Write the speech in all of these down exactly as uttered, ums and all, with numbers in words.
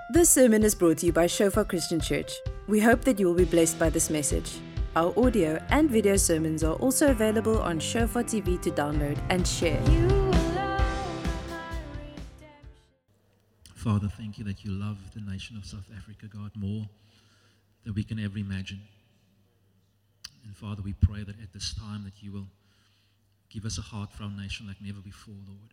This sermon is brought to you by Shofar Christian Church. We hope that you will be blessed by this message. Our audio and video sermons are also available on Shofar T V to download and share. Father, thank you that you love the nation of South Africa, God, more than we can ever imagine. And Father, we pray that at this time that you will give us a heart for our nation like never before, Lord.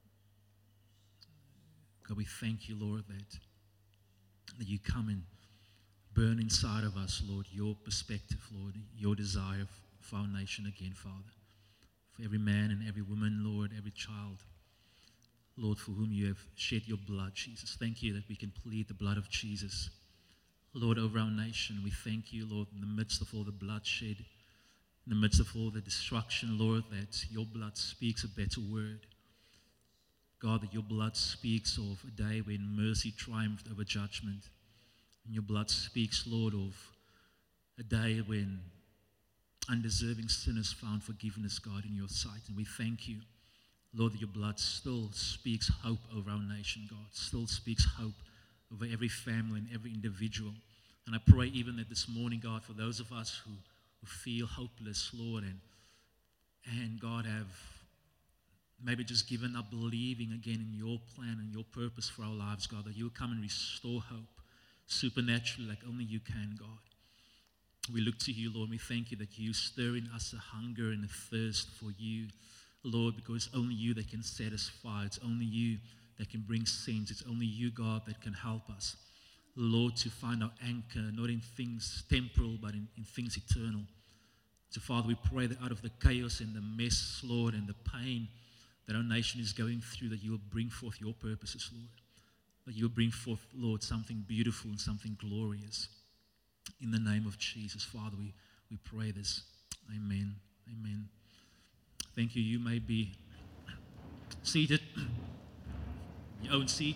God, we thank you, Lord, that, that you come and burn inside of us, Lord, your perspective, Lord, your desire for our nation again, Father. For every man and every woman, Lord, every child, Lord, for whom you have shed your blood, Jesus. Thank you that we can plead the blood of Jesus, Lord, over our nation. We thank you, Lord, in the midst of all the bloodshed, in the midst of all the destruction, Lord, that your blood speaks a better word. God, that your blood speaks of a day when mercy triumphed over judgment. And your blood speaks, Lord, of a day when undeserving sinners found forgiveness, God, in your sight. And we thank you, Lord, that your blood still speaks hope over our nation, God, still speaks hope over every family and every individual. And I pray even that this morning, God, for those of us who, who feel hopeless, Lord, and, and God, have maybe just given up believing again in your plan and your purpose for our lives, God, that you will come and restore hope supernaturally like only you can, God. We look to you, Lord, and we thank you that you stir in us a hunger and a thirst for you, Lord, because it's only you that can satisfy. It's only you that can bring sense. It's only you, God, that can help us, Lord, to find our anchor, not in things temporal, but in, in things eternal. So, Father, we pray that out of the chaos and the mess, Lord, and the pain that our nation is going through, that you will bring forth your purposes, Lord. That you will bring forth, Lord, something beautiful and something glorious. In the name of Jesus, Father, we, we pray this. Amen. Amen. Thank you. You may be seated. Your own seat.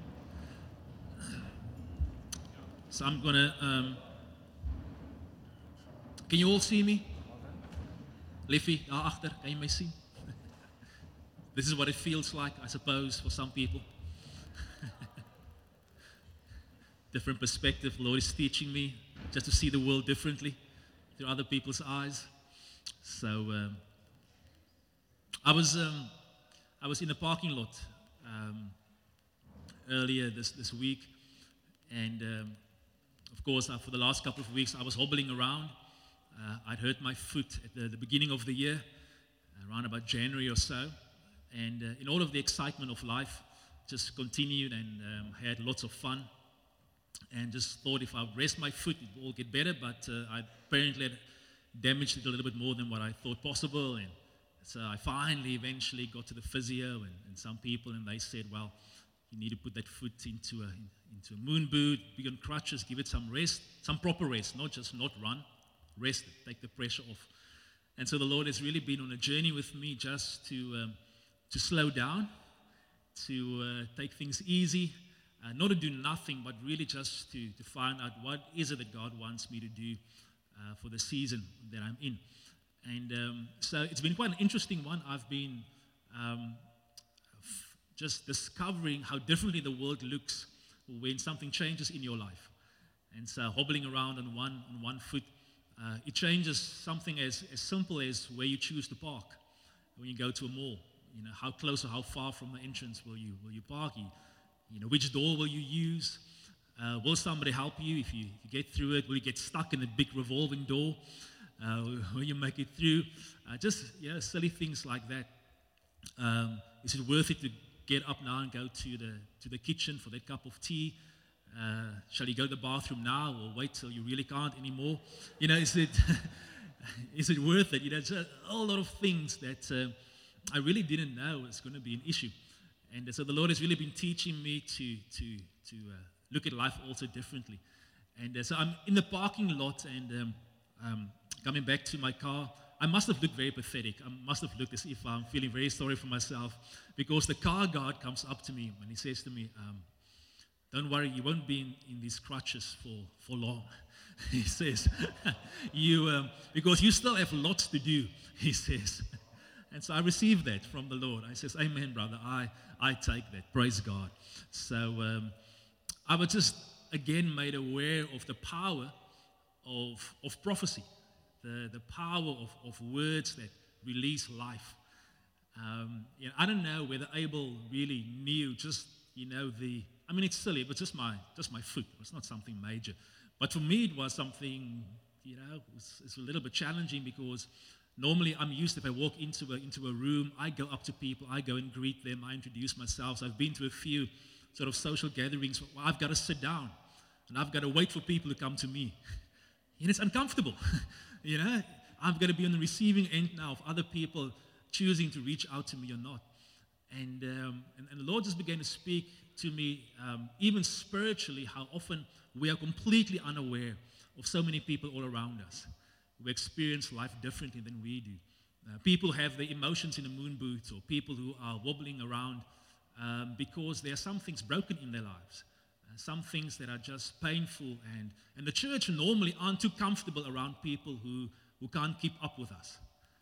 So I'm going to... Um, can you all see me? Liffy, daar agter, kan jy my sien? This is what it feels like, I suppose, for some people. Different perspective. The Lord is teaching me just to see the world differently through other people's eyes. So um, I was um, I was in a parking lot um, earlier this, this week, and um, of course, uh, for the last couple of weeks, I was hobbling around. Uh, I'd hurt my foot at the, the beginning of the year, around about January or so. And uh, in all of the excitement of life, just continued and um, had lots of fun. And just thought if I rest my foot, it will all get better. But uh, I apparently had damaged it a little bit more than what I thought possible. And so I finally, eventually got to the physio and, and some people, and they said, well, you need to put that foot into a, into a moon boot, be on crutches, give it some rest, some proper rest, not just not run, rest it, take the pressure off. And so the Lord has really been on a journey with me just to... Um, to slow down, to uh, take things easy, uh, not to do nothing, but really just to, to find out what is it that God wants me to do uh, for the season that I'm in. And um, so it's been quite an interesting one. I've been um, f- just discovering how differently the world looks when something changes in your life. And so hobbling around on one, on one foot, uh, it changes something as, as simple as where you choose to park when you go to a mall. You know, how close or how far from the entrance will you will you park? You, you know, which door will you use? Uh, will somebody help you if you, if you get through it? Will you get stuck in a big revolving door? Uh, will you make it through? Uh, just, you know, silly things like that. Um, is it worth it to get up now and go to the to the kitchen for that cup of tea? Uh, shall you go to the bathroom now or wait till you really can't anymore? You know, is it is it worth it? You know, just a whole lot of things that... Uh, I really didn't know it was going to be an issue. And so the Lord has really been teaching me to to to uh, look at life also differently. And uh, so I'm in the parking lot and um, um, coming back to my car. I must have looked very pathetic. I must have looked as if I'm feeling very sorry for myself, because the car guard comes up to me and he says to me, um, don't worry, you won't be in, in these crutches for, for long. He says, you um, because you still have lots to do, he says. And so I received that from the Lord. I says, amen, brother. I, I take that. Praise God. So um, I was just again made aware of the power of, of prophecy, the, the power of, of words that release life. Um, you know, I don't know whether Abel really knew just, you know, the, I mean, it's silly, but just my just my foot. It's not something major. But for me, it was something, you know, it's, it's a little bit challenging because normally I'm used, if I walk into a, into a room, I go up to people, I go and greet them, I introduce myself. So I've been to a few sort of social gatherings where I've got to sit down and I've got to wait for people to come to me. And it's uncomfortable, you know. I'm going to be on the receiving end now of other people choosing to reach out to me or not. And, um, and, and the Lord just began to speak to me, um, even spiritually, how often we are completely unaware of so many people all around us who experience life differently than we do. Uh, people have their emotions in a moon boot, or people who are wobbling around um, because there are some things broken in their lives, uh, some things that are just painful. And, and the church normally aren't too comfortable around people who, who can't keep up with us.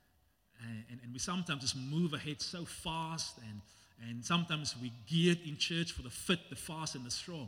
And, and we sometimes just move ahead so fast, and, and sometimes we geared in church for the fit, the fast, and the strong.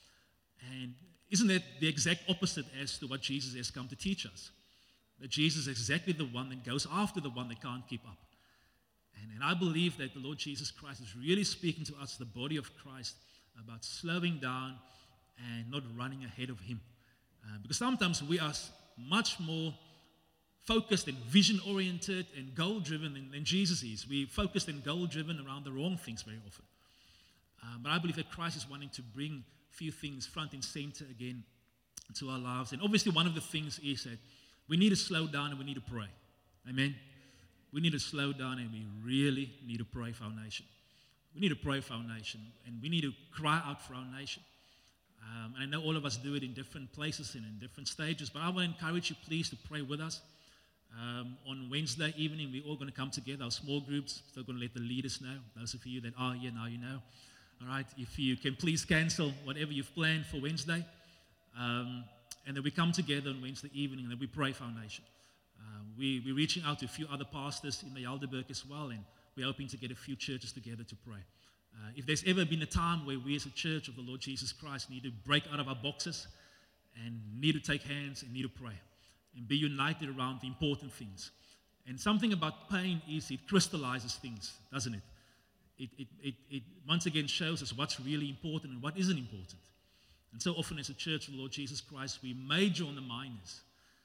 And isn't that the exact opposite as to what Jesus has come to teach us? That Jesus is exactly the one that goes after the one that can't keep up. And, and I believe that the Lord Jesus Christ is really speaking to us, the body of Christ, about slowing down and not running ahead of Him. Uh, because sometimes we are much more focused and vision-oriented and goal-driven than, than Jesus is. We focused and goal-driven around the wrong things very often. Uh, but I believe that Christ is wanting to bring a few things front and center again to our lives. And obviously one of the things is that we need to slow down and we need to pray. Amen? We need to slow down and we really need to pray for our nation. We need to pray for our nation, and we need to cry out for our nation. Um, and I know all of us do it in different places and in different stages, but I want to encourage you, please, to pray with us. Um, on Wednesday evening, we're all going to come together, our small groups. Still going to let the leaders know. Those of you that are here now, you know. All right, if you can please cancel whatever you've planned for Wednesday. Um, and then we come together on Wednesday evening and then we pray for our nation. Uh, we, we're reaching out to a few other pastors in the Yalderberg as well, and we're hoping to get a few churches together to pray. Uh, if there's ever been a time where we as a church of the Lord Jesus Christ need to break out of our boxes and need to take hands and need to pray and be united around the important things. And something about pain is it crystallizes things, doesn't it? It, it, it, it once again shows us what's really important and what isn't important. And so often as a church of the Lord Jesus Christ, we major on the minors.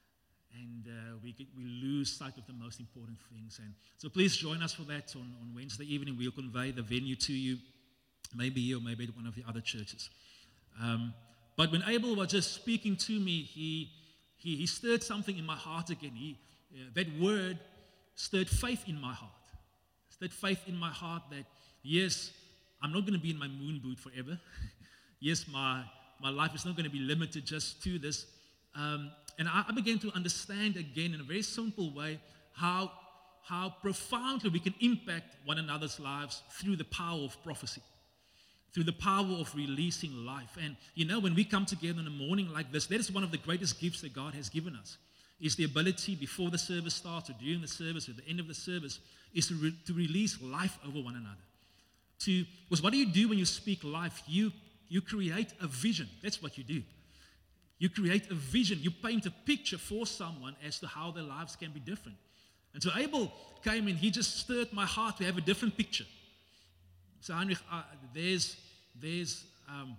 And uh, we, get, we lose sight of the most important things. And so please join us for that on, on Wednesday evening. We'll convey the venue to you, maybe here or maybe at one of the other churches. Um, but when Abel was just speaking to me, he he, he stirred something in my heart again. He, uh, that word stirred faith in my heart. Stirred faith in my heart that, yes, I'm not going to be in my moon boot forever. Yes, my, my life is not going to be limited just to this. Um, And I, I began to understand again in a very simple way how, how profoundly we can impact one another's lives through the power of prophecy, through the power of releasing life. And you know, when we come together in a morning like this, that is one of the greatest gifts that God has given us, is the ability before the service starts or during the service or at the end of the service, is to, re- to release life over one another. To, because what do you do when you speak life? You, you create a vision. That's what you do. You create a vision. You paint a picture for someone as to how their lives can be different. And so Abel came in. He just stirred my heart to have a different picture. So Heinrich, uh, there's, there's um,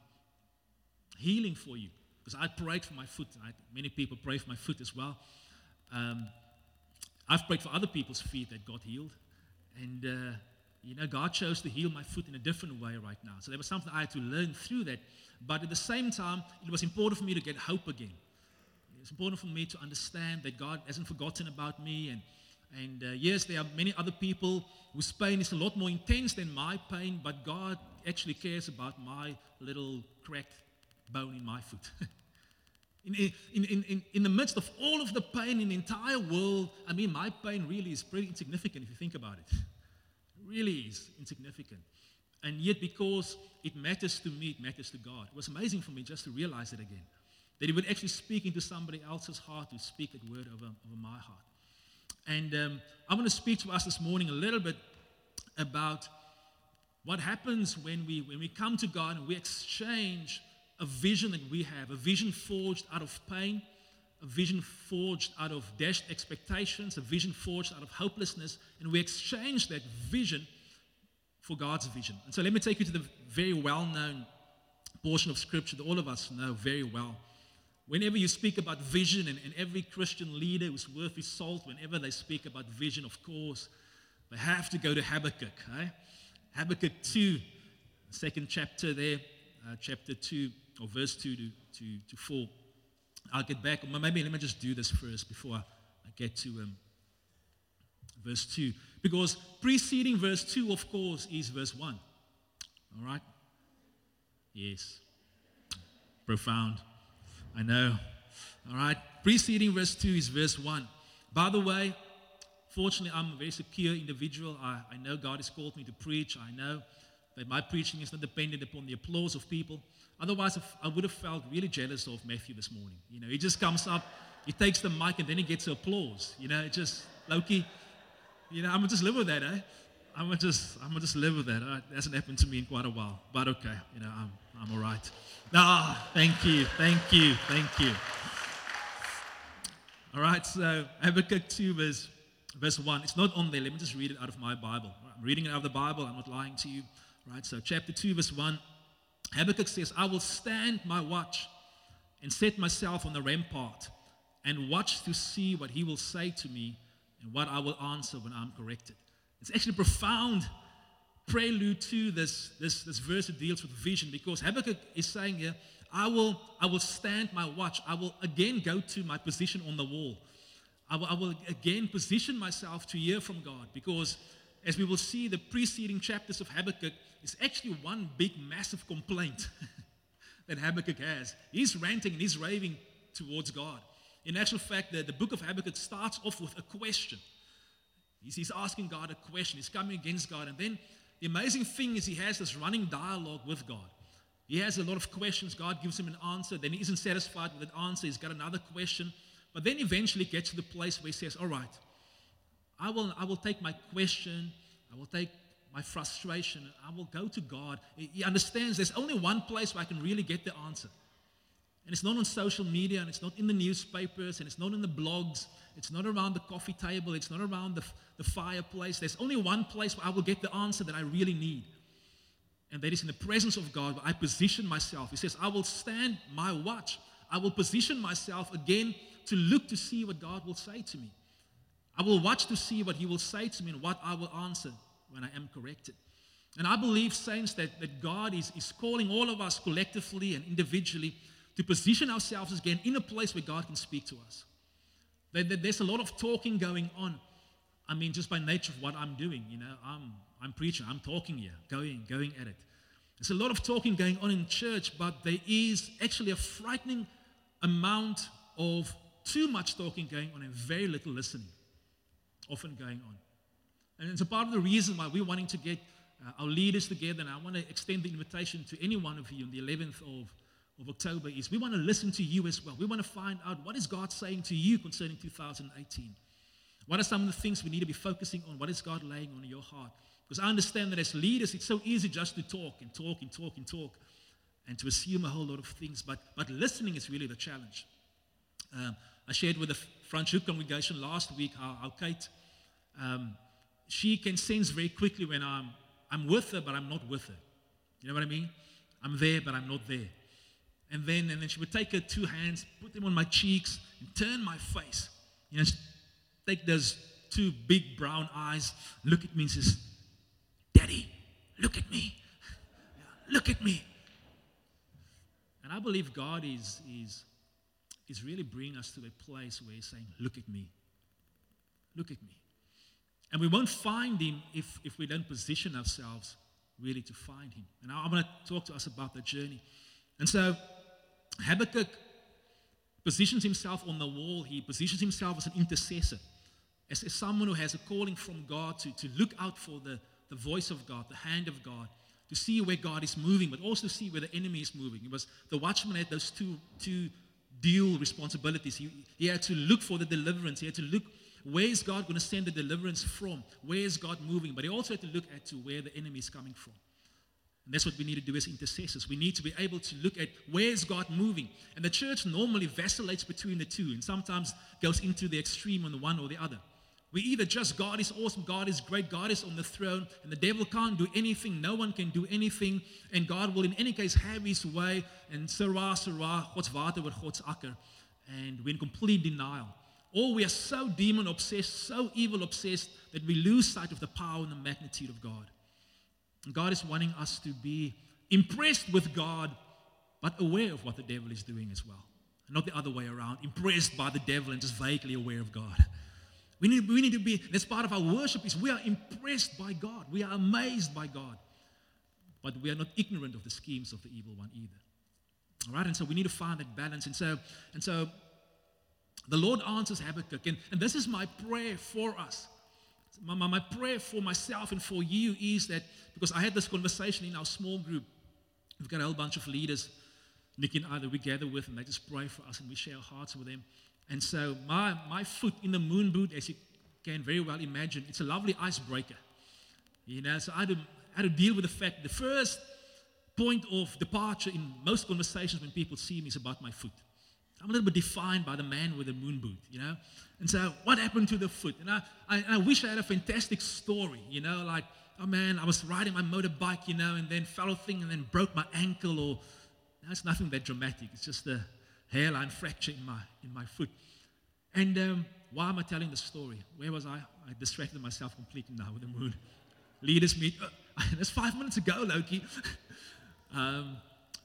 healing for you. Because I prayed for my foot. I, many people pray for my foot as well. Um, I've prayed for other people's feet that got healed. And, uh, you know, God chose to heal my foot in a different way right now. So there was something I had to learn through that. But at the same time, it was important for me to get hope again. It's important for me to understand that God hasn't forgotten about me. And, and uh, yes, there are many other people whose pain is a lot more intense than my pain, but God actually cares about my little cracked bone in my foot. in, in, in, in, in the midst of all of the pain in the entire world, I mean, my pain really is pretty insignificant if you think about it. It really is insignificant. And yet, because it matters to me, it matters to God. It was amazing for me just to realize it again. That He would actually speak into somebody else's heart, to speak that word over, over my heart. And um, I want to speak to us this morning a little bit about what happens when we, when we come to God and we exchange a vision that we have, a vision forged out of pain, a vision forged out of dashed expectations, a vision forged out of hopelessness, and we exchange that vision for God's vision. And so let me take you to the very well-known portion of Scripture that all of us know very well. Whenever you speak about vision, and, and every Christian leader who's worth his salt, whenever they speak about vision, of course, they have to go to Habakkuk. Eh? Habakkuk two, second chapter there, uh, chapter two, or verse two to, to, to four. I'll get back, or maybe let me just do this first before I, I get to um, verse two. Because preceding verse two, of course, is verse one. All right? Yes. Profound. I know. All right? Preceding verse two is verse one. By the way, fortunately, I'm a very secure individual. I, I know God has called me to preach. I know that my preaching is not dependent upon the applause of people. Otherwise, I would have felt really jealous of Matthew this morning. You know, he just comes up, he takes the mic, and then he gets applause. You know, it just, Loki, you know, I'm going to just live with that, eh? I'm going to just, I'm going to just live with that. Uh, it hasn't happened to me in quite a while, but okay, you know, I'm, I'm all right. Ah, thank you, thank you, thank you. All right, so Habakkuk two, verse, verse one. It's not on there. Let me just read it out of my Bible. I'm reading it out of the Bible. I'm not lying to you. Right, so chapter two, verse one. Habakkuk says, I will stand my watch and set myself on the rampart and watch to see what he will say to me and what I will answer when I'm corrected. It's actually a profound prelude to this, this, this verse that deals with vision, because Habakkuk is saying here, I will, I will stand my watch. I will again go to my position on the wall. I will, I will again position myself to hear from God, because as we will see, the preceding chapters of Habakkuk is actually one big, massive complaint that Habakkuk has. He's ranting and he's raving towards God. In actual fact, the, the book of Habakkuk starts off with a question. He's, he's asking God a question. He's coming against God. And then the amazing thing is he has this running dialogue with God. He has a lot of questions. God gives him an answer. Then he isn't satisfied with that answer. He's got another question. But then eventually gets to the place where he says, all right, I will, I will take my question, I will take my frustration, and I will go to God. He understands there's only one place where I can really get the answer. And it's not on social media, and it's not in the newspapers, and it's not in the blogs, it's not around the coffee table, it's not around the, the fireplace. There's only one place where I will get the answer that I really need. And that is in the presence of God, where I position myself. He says, I will stand my watch. I will position myself again to look to see what God will say to me. I will watch to see what he will say to me and what I will answer when I am corrected. And I believe, saints, that, that God is, is calling all of us collectively and individually to position ourselves again in a place where God can speak to us. That, that there's a lot of talking going on. I mean, just by nature of what I'm doing, you know, I'm, I'm preaching, I'm talking here, going, going at it. There's a lot of talking going on in church, but there is actually a frightening amount of too much talking going on and very little listening often going on. And it's a part of the reason why we're wanting to get uh, our leaders together, and I want to extend the invitation to any one of you on the eleventh of, of October, is we want to listen to you as well. We want to find out what is God saying to you concerning two thousand eighteen. What are some of the things we need to be focusing on? What is God laying on your heart? Because I understand that as leaders, it's so easy just to talk and talk and talk and talk and to assume a whole lot of things, but, but listening is really the challenge. Um, I shared with the Franschhoek congregation last week how, how Kate, um, she can sense very quickly when I'm, I'm with her, but I'm not with her. You know what I mean? I'm there, but I'm not there. And then, and then she would take her two hands, put them on my cheeks, and turn my face. You know, take those two big brown eyes, look at me and says, Daddy, look at me. Look at me. And I believe God is, is, is really bringing us to a place where he's saying, look at me. Look at me. And we won't find him if, if we don't position ourselves really to find him. And I, I want to talk to us about the journey. And so Habakkuk positions himself on the wall. He positions himself as an intercessor, as, as someone who has a calling from God to, to look out for the, the voice of God, the hand of God, to see where God is moving, but also see where the enemy is moving. It was the watchman had those two, two dual responsibilities. He, he had to look for the deliverance. He had to look, where is God going to send the deliverance from? Where is God moving? But he also had to look at to where the enemy is coming from. And that's what we need to do as intercessors. We need to be able to look at where is God moving. And the church normally vacillates between the two and sometimes goes into the extreme on the one or the other. We either just, God is awesome, God is great, God is on the throne, and the devil can't do anything, no one can do anything, and God will in any case have his way, and Sarah, Sarah, God's water with God's akker, and we're in complete denial. Or we are so demon-obsessed, so evil-obsessed, that we lose sight of the power and the magnitude of God. And God is wanting us to be impressed with God, but aware of what the devil is doing as well. And not the other way around, impressed by the devil and just vaguely aware of God. We need, we need to be, that's part of our worship, is we are impressed by God. We are amazed by God. But we are not ignorant of the schemes of the evil one either. All right, and so we need to find that balance. And so, and so the Lord answers Habakkuk. And, and this is my prayer for us. My, my, my prayer for myself and for you is that, because I had this conversation in our small group. We've got a whole bunch of leaders, Nikki and I, that we gather with, and they just pray for us and we share our hearts with them. And so my, my foot in the moon boot, as you can very well imagine, it's a lovely icebreaker. You know, so I had to, I had to deal with the fact the first point of departure in most conversations when people see me is about my foot. I'm a little bit defined by the man with the moon boot, you know. And so what happened to the foot? And I, I, I wish I had a fantastic story, you know, like, oh man, I was riding my motorbike, you know, and then fell off thing and then broke my ankle, or, no, it's nothing that dramatic. It's just a hairline fracture in my in my foot. And um, why am I telling the story? Where was I? I distracted myself completely now with the moon. Leaders meet. Uh, that's five minutes ago, Loki. um,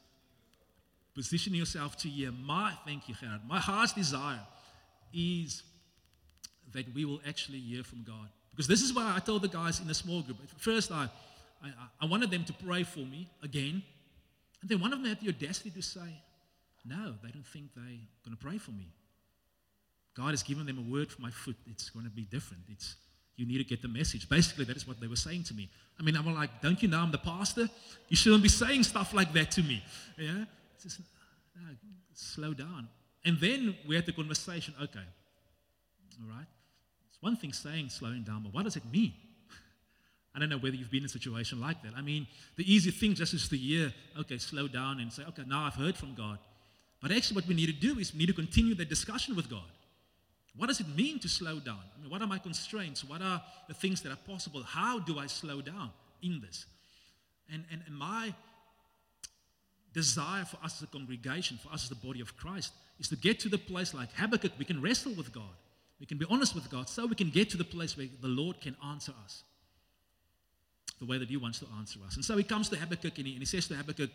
position yourself to hear. My, thank you, Gerard. My heart's desire is that we will actually hear from God. Because this is why I told the guys in the small group. First, I, I, I wanted them to pray for me again. And then one of them had the audacity to say, no, they don't think they're going to pray for me. God has given them a word for my foot. It's going to be different. It's, you need to get the message. Basically, that is what they were saying to me. I mean, I'm like, don't you know I'm the pastor? You shouldn't be saying stuff like that to me. Yeah? It's just, no, slow down. And then we had the conversation, okay, all right. It's one thing saying slowing down, but what does it mean? I don't know whether you've been in a situation like that. I mean, the easy thing just is to hear, okay, slow down and say, okay, now I've heard from God. But actually what we need to do is we need to continue the discussion with God. What does it mean to slow down? I mean, what are my constraints? What are the things that are possible? How do I slow down in this? And, and, and my desire for us as a congregation, for us as the body of Christ, is to get to the place like Habakkuk, we can wrestle with God. We can be honest with God so we can get to the place where the Lord can answer us the way that He wants to answer us. And so He comes to Habakkuk and He, and he says to Habakkuk,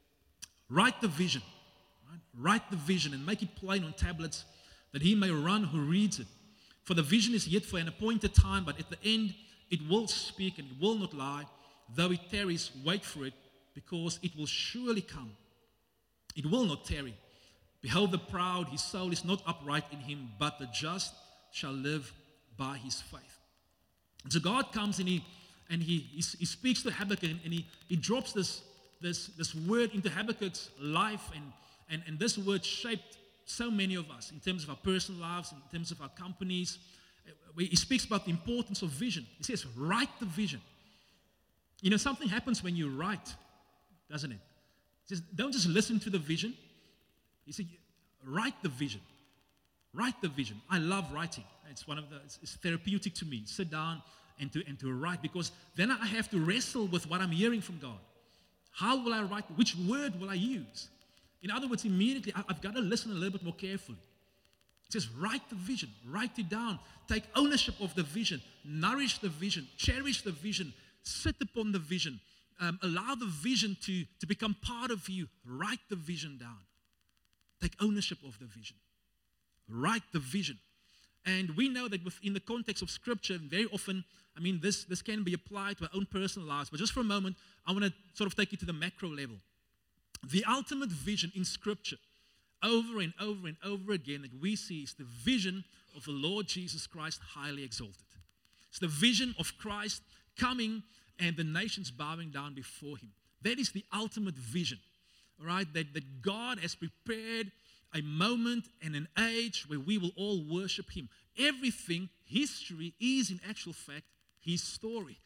write the vision. Right? Write the vision and make it plain on tablets, that he may run who reads it. For the vision is yet for an appointed time, but at the end it will speak and it will not lie. Though it tarries, wait for it, because it will surely come. It will not tarry. Behold the proud, his soul is not upright in him, but the just shall live by his faith. And so God comes and he and he, he, he speaks to Habakkuk, and he, he drops this, this, this word into Habakkuk's life, and, and, and this word shaped so many of us in terms of our personal lives, in terms of our companies. He speaks about the importance of vision. He says, write the vision. You know, something happens when you write, doesn't it? He says, don't just listen to the vision. He said, write the vision. Write the vision. I love writing. It's one of the, it's, it's therapeutic to me. Sit down and to, and to write, because then I have to wrestle with what I'm hearing from God. How will I write? Which word will I use? In other words, immediately, I've got to listen a little bit more carefully. It says, write the vision, write it down, take ownership of the vision, nourish the vision, cherish the vision, sit upon the vision, um, allow the vision to, to become part of you. Write the vision down. Take ownership of the vision. Write the vision. And we know that within the context of Scripture, very often, I mean, this, this can be applied to our own personal lives. But just for a moment, I want to sort of take you to the macro level. The ultimate vision in Scripture, over and over and over again, that we see is the vision of the Lord Jesus Christ highly exalted. It's the vision of Christ coming and the nations bowing down before Him. That is the ultimate vision, all right, that, that God has prepared a moment and an age where we will all worship Him. Everything, history, is in actual fact His story.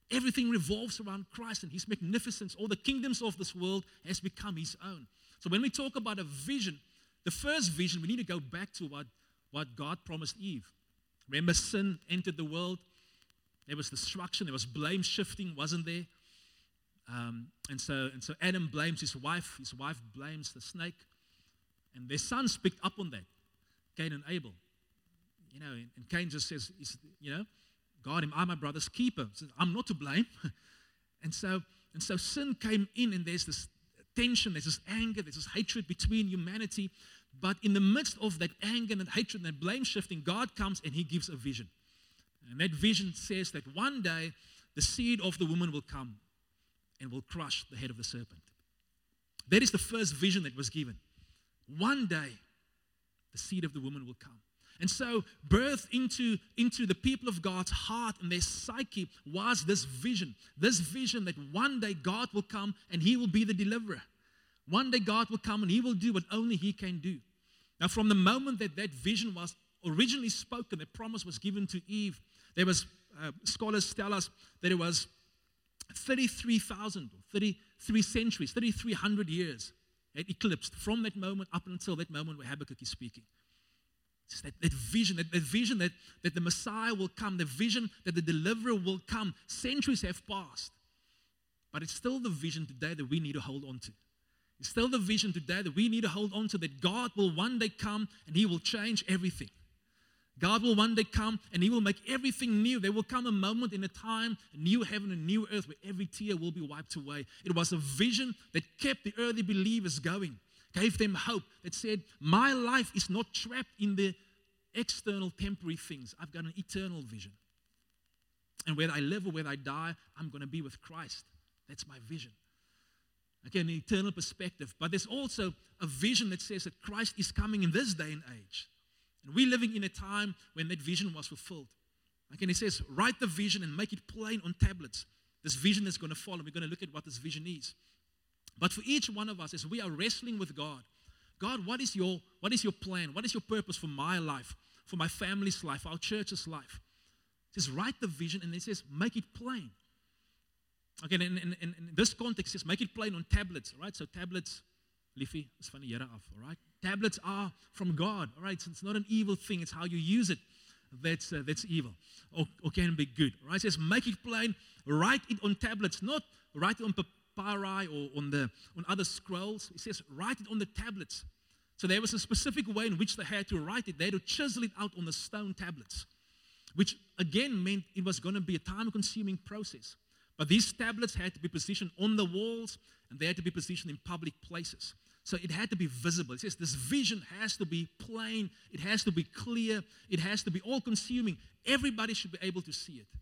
Everything revolves around Christ and His magnificence. All the kingdoms of this world has become His own. So when we talk about a vision, the first vision, we need to go back to what, what God promised Eve. Remember, sin entered the world. There was destruction. There was blame shifting, wasn't there? Um, and so and so Adam blames his wife. His wife blames the snake. And their sons picked up on that, Cain and Abel. You know, and, and Cain just says, you know, God, am I my brother's keeper? Says, I'm not to blame. and so and so sin came in, and there's this tension, there's this anger, there's this hatred between humanity. But in the midst of that anger and that hatred and that blame shifting, God comes and He gives a vision. And that vision says that one day the seed of the woman will come and will crush the head of the serpent. That is the first vision that was given. One day the seed of the woman will come. And so birth into, into the people of God's heart and their psyche was this vision. This vision that one day God will come and He will be the deliverer. One day God will come and He will do what only He can do. Now from the moment that that vision was originally spoken, the promise was given to Eve, there was, uh, scholars tell us that it was thirty-three thousand, thirty-three centuries, thirty-three hundred years it eclipsed from that moment up until that moment where Habakkuk is speaking. It's that, that vision, that, that vision that, that the Messiah will come, the vision that the deliverer will come. Centuries have passed, but it's still the vision today that we need to hold on to. It's still the vision today that we need to hold on to, that God will one day come and He will change everything. God will one day come and He will make everything new. There will come a moment in a time, a new heaven and new earth, where every tear will be wiped away. It was a vision that kept the early believers going, gave them hope, that said, my life is not trapped in the external temporary things. I've got an eternal vision. And whether I live or whether I die, I'm going to be with Christ. That's my vision. Okay, an eternal perspective. But there's also a vision that says that Christ is coming in this day and age. And we're living in a time when that vision was fulfilled. Okay, and He says, write the vision and make it plain on tablets. This vision is going to follow. We're going to look at what this vision is. But for each one of us, as we are wrestling with God, God, what is your, what is your plan? What is your purpose for my life, for my family's life, for our church's life? It says, write the vision, and it says, make it plain. Okay, in, in, in, in this context, it says, make it plain on tablets, all right? So tablets, liefie, is van die Here af, all right? Tablets are from God, all right? So it's not an evil thing. It's how you use it that's, uh, that's evil or, or can be good, all right? It says, make it plain, write it on tablets, not write it on papyri or on, the, on other scrolls. It says, write it on the tablets. So there was a specific way in which they had to write it. They had to chisel it out on the stone tablets, which again meant it was going to be a time-consuming process. But these tablets had to be positioned on the walls, and they had to be positioned in public places. So it had to be visible. It says this vision has to be plain. It has to be clear. It has to be all-consuming. Everybody should be able to see it.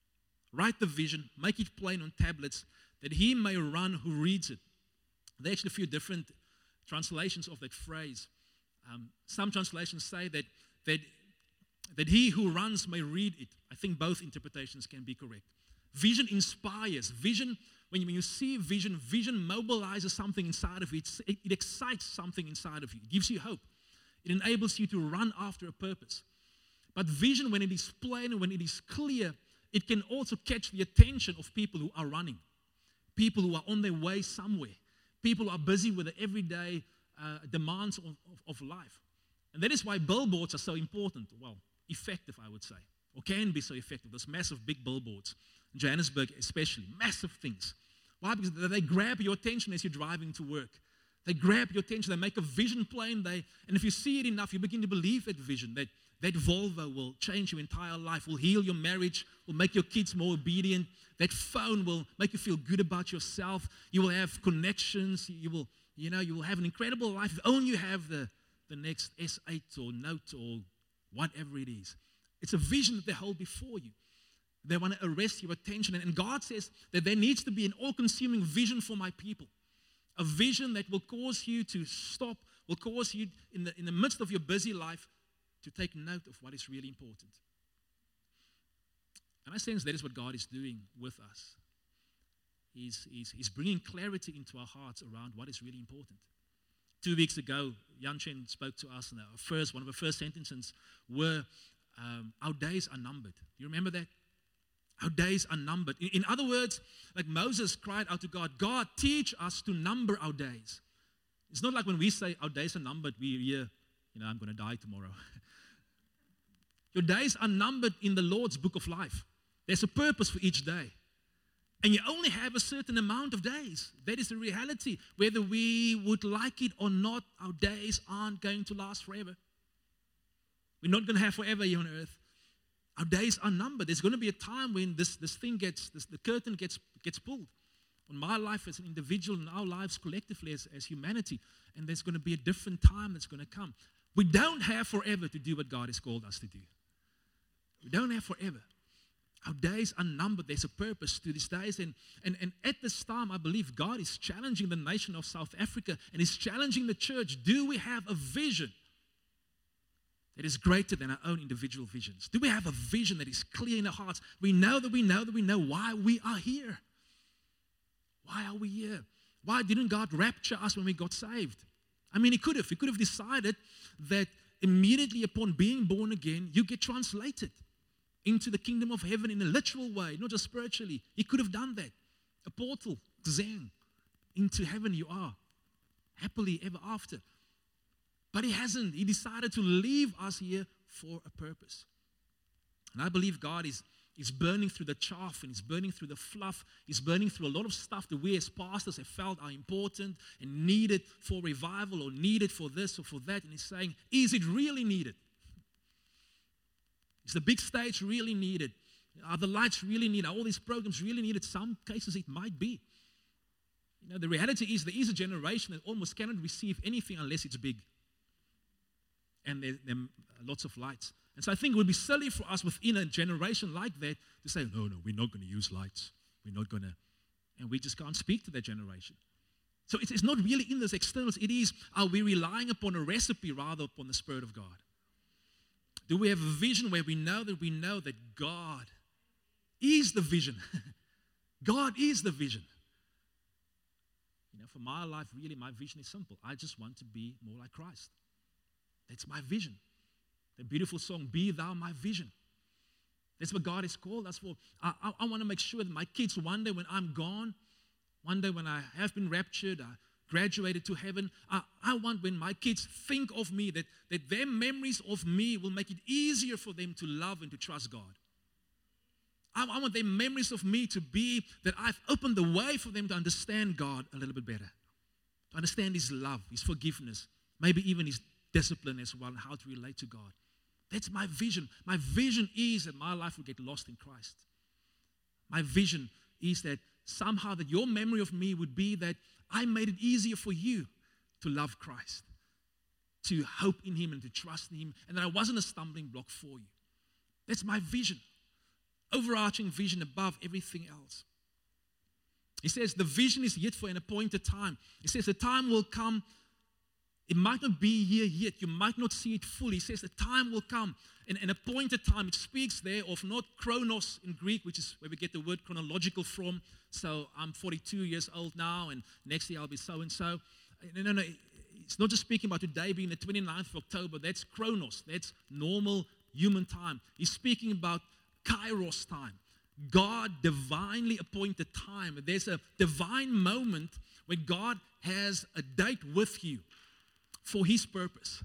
Write the vision, make it plain on tablets, that he may run who reads it. There are actually a few different translations of that phrase. Um, some translations say that, that, that he who runs may read it. I think both interpretations can be correct. Vision inspires. Vision, when you, when you see vision, vision mobilizes something inside of you. It, it excites something inside of you. It gives you hope. It enables you to run after a purpose. But vision, when it is plain and when it is clear, it can also catch the attention of people who are running, people who are on their way somewhere, people who are busy with the everyday uh, demands of, of, of life. And that is why billboards are so important. Well, effective, I would say, or can be so effective. Those massive big billboards. In Johannesburg especially, massive things. Why? Because they grab your attention as you're driving to work. They grab your attention, they make a vision plain, they, and if you see it enough, you begin to believe that vision, that that Volvo will change your entire life, will heal your marriage, will make your kids more obedient, that phone will make you feel good about yourself, you will have connections, you will, you know, you will have an incredible life if only you have the, the next S eight or Note or whatever it is. It's a vision that they hold before you. They want to arrest your attention. And God says that there needs to be an all-consuming vision for my people. A vision that will cause you to stop, will cause you in the, in the midst of your busy life to take note of what is really important. And I sense that is what God is doing with us. He's, he's, he's bringing clarity into our hearts around what is really important. Two weeks ago, Jan Chen spoke to us, and our first, one of the first sentences were, um, our days are numbered. Do you remember that? Our days are numbered. In, in other words, like Moses cried out to God, God, teach us to number our days. It's not like when we say our days are numbered, we hear, you know, I'm going to die tomorrow. Your days are numbered in the Lord's book of life. There's a purpose for each day. And you only have a certain amount of days. That is the reality. Whether we would like it or not, our days aren't going to last forever. We're not going to have forever here on earth. Our days are numbered. There's going to be a time when this, this thing gets, this, the curtain gets, gets pulled on my life as an individual and our lives collectively as, as humanity. And there's going to be a different time that's going to come. We don't have forever to do what God has called us to do. We don't have forever. Our days are numbered. There's a purpose to these days. And, and, and at this time, I believe God is challenging the nation of South Africa and is challenging the church. Do we have a vision that is greater than our own individual visions? Do we have a vision that is clear in our hearts? We know that we know that we know why we are here. Why are we here? Why didn't God rapture us when we got saved? I mean, He could have. He could have decided that immediately upon being born again, you get translated into the kingdom of heaven in a literal way, not just spiritually. He could have done that. A portal, zang, into heaven you are, happily ever after. But He hasn't. He decided to leave us here for a purpose. And I believe God is, is burning through the chaff and He's burning through the fluff. He's burning through a lot of stuff that we as pastors have felt are important and needed for revival or needed for this or for that. And He's saying, is it really needed? Is the big stage really needed? Are the lights really needed? Are all these programs really needed? Some cases it might be. You know, the reality is there is a generation that almost cannot receive anything unless it's big. And there, there are lots of lights. And so I think it would be silly for us within a generation like that to say, no, no, we're not going to use lights. We're not going to. And we just can't speak to that generation. So it's, it's not really in those externals. It is, are we relying upon a recipe rather upon the Spirit of God? Do we have a vision where we know that we know that God is the vision? God is the vision. You know, for my life, really, my vision is simple. I just want to be more like Christ. That's my vision. The beautiful song, Be Thou My Vision. That's what God has called us for. I, I, I want to make sure that my kids, one day when I'm gone, one day when I have been raptured, I graduated to heaven, I, I want when my kids think of me, that, that their memories of me will make it easier for them to love and to trust God. I, I want their memories of me to be that I've opened the way for them to understand God a little bit better, to understand His love, His forgiveness, maybe even His discipline as well, and how to relate to God. That's my vision. My vision is that my life will get lost in Christ. My vision is that somehow that your memory of me would be that I made it easier for you to love Christ, to hope in Him and to trust in Him, and that I wasn't a stumbling block for you. That's my vision. Overarching vision above everything else. He says the vision is yet for an appointed time. He says the time will come. It might not be here yet. You might not see it fully. He says the time will come. And an appointed time, it speaks there of not chronos in Greek, which is where we get the word chronological from. So I'm forty-two years old now, and next year I'll be so-and-so. No, no, no. It's not just speaking about today being the twenty-ninth of October. That's chronos. That's normal human time. He's speaking about kairos time. God divinely appointed time. There's a divine moment where God has a date with you for His purpose.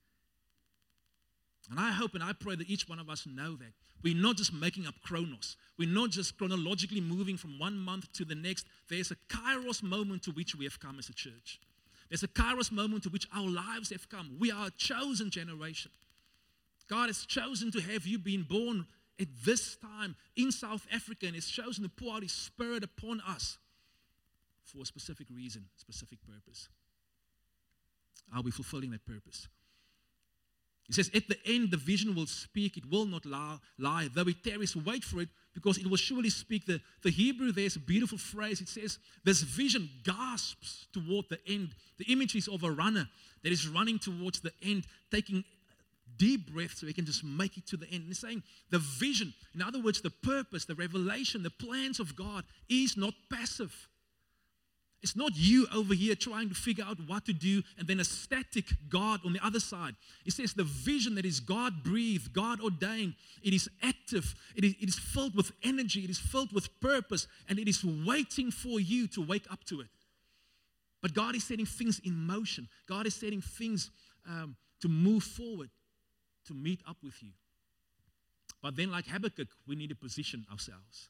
And I hope and I pray that each one of us know that. We're not just making up chronos. We're not just chronologically moving from one month to the next. There's a kairos moment to which we have come as a church. There's a kairos moment to which our lives have come. We are a chosen generation. God has chosen to have you been born at this time in South Africa, and has chosen to pour out His Spirit upon us for a specific reason, a specific purpose. Are we fulfilling that purpose? He says, at the end, the vision will speak. It will not lie. lie. Though it tarries, wait for it, because it will surely speak. The, the Hebrew, there's a beautiful phrase. It says, this vision gasps toward the end. The image is of a runner that is running towards the end, taking deep breath so he can just make it to the end. And he's saying, the vision, in other words, the purpose, the revelation, the plans of God is not passive. It's not you over here trying to figure out what to do and then a static God on the other side. It says the vision that is God-breathed, God-ordained, it is active, it is, it is filled with energy, it is filled with purpose, and it is waiting for you to wake up to it. But God is setting things in motion. God is setting things um, to move forward, to meet up with you. But then like Habakkuk, we need to position ourselves.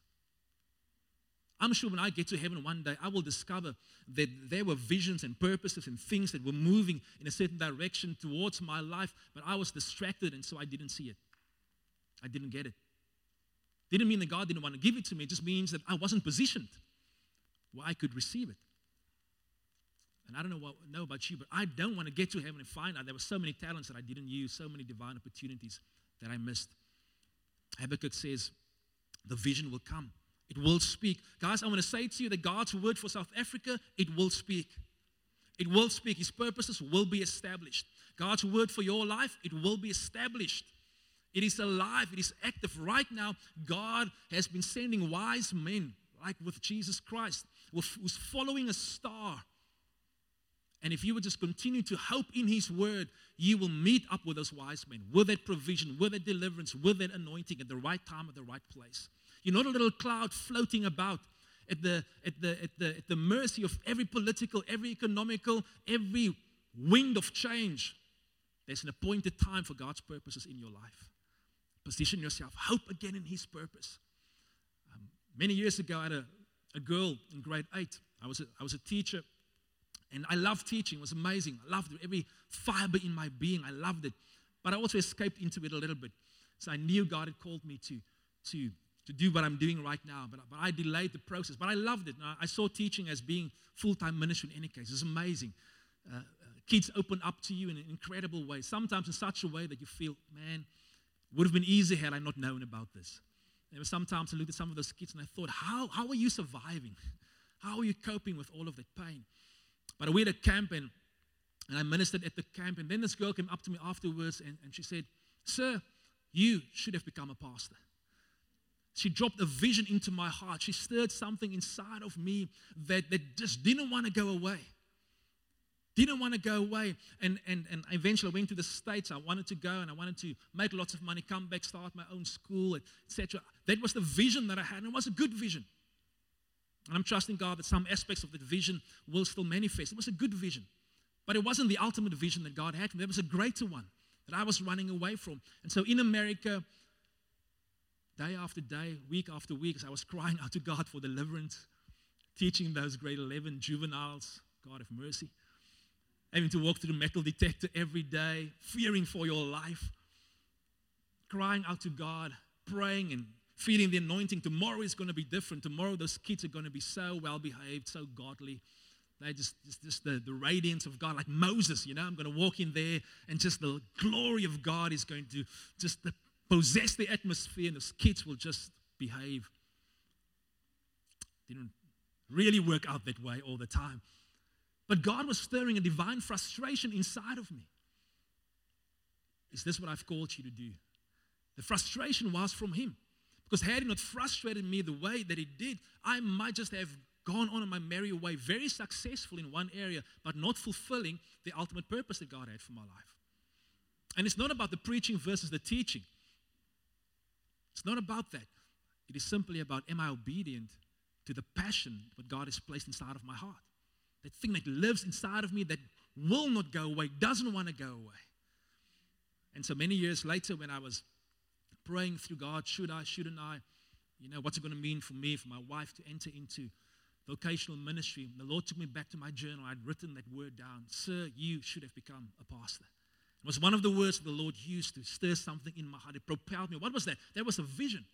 I'm sure when I get to heaven one day, I will discover that there were visions and purposes and things that were moving in a certain direction towards my life, but I was distracted and so I didn't see it. I didn't get it. Didn't mean that God didn't want to give it to me. It just means that I wasn't positioned where I could receive it. And I don't know, what, know about you, but I don't want to get to heaven and find out there were so many talents that I didn't use, so many divine opportunities that I missed. Habakkuk says, the vision will come. It will speak. Guys, I want to say to you that God's word for South Africa, it will speak. It will speak. His purposes will be established. God's word for your life, it will be established. It is alive. It is active. Right now, God has been sending wise men, like with Jesus Christ, who's following a star. And if you would just continue to hope in His word, you will meet up with those wise men, with that provision, with that deliverance, with that anointing at the right time, at the right place. You're not a little cloud floating about at the, at the, at the, at the mercy of every political, every economical, every wind of change. There's an appointed time for God's purposes in your life. Position yourself. Hope again in His purpose. Um, many years ago, I had a, a girl in grade eight. I was a, I was a teacher, and I loved teaching. It was amazing. I loved it. Every fiber in my being, I loved it. But I also escaped into it a little bit. So I knew God had called me to, to, to do what I'm doing right now. But, but I delayed the process. But I loved it. I, I saw teaching as being full-time ministry in any case. It's amazing. Uh, uh, kids open up to you in an incredible way. Sometimes in such a way that you feel, man, would have been easy had I not known about this. There were sometimes I looked at some of those kids and I thought, how, how are you surviving? How are you coping with all of that pain? But we had a camp and, and I ministered at the camp, and then this girl came up to me afterwards and, and she said, sir, you should have become a pastor. She dropped a vision into my heart. She stirred something inside of me that, that just didn't want to go away. Didn't want to go away. And, and, and eventually I went to the States. I wanted to go and I wanted to make lots of money, come back, start my own school, et cetera. That was the vision that I had, and it was a good vision. And I'm trusting God that some aspects of that vision will still manifest. It was a good vision. But it wasn't the ultimate vision that God had for me. There was a greater one that I was running away from. And so in America, day after day, week after week, as I was crying out to God for deliverance, teaching those grade eleven juveniles, God have mercy, having to walk through the metal detector every day, fearing for your life, crying out to God, praying and feeling the anointing. Tomorrow is going to be different. Tomorrow those kids are going to be so well-behaved, so godly. They just, just, just the, the radiance of God, like Moses, you know. I'm going to walk in there and just the glory of God is going to just possess the atmosphere, and those kids will just behave. Didn't really work out that way all the time. But God was stirring a divine frustration inside of me. Is this what I've called you to do? The frustration was from Him. Because had He not frustrated me the way that He did, I might just have gone on in my merry way, very successful in one area, but not fulfilling the ultimate purpose that God had for my life. And it's not about the preaching versus the teaching. It's not about that. It is simply about, am I obedient to the passion that God has placed inside of my heart? That thing that lives inside of me that will not go away, doesn't want to go away. And so many years later, when I was praying through God, should I, shouldn't I? You know, what's it going to mean for me, for my wife to enter into vocational ministry? And the Lord took me back to my journal. I'd written that word down. Sir, you should have become a pastor. It was one of the words that the Lord used to stir something in my heart. It propelled me. What was that? That was a vision.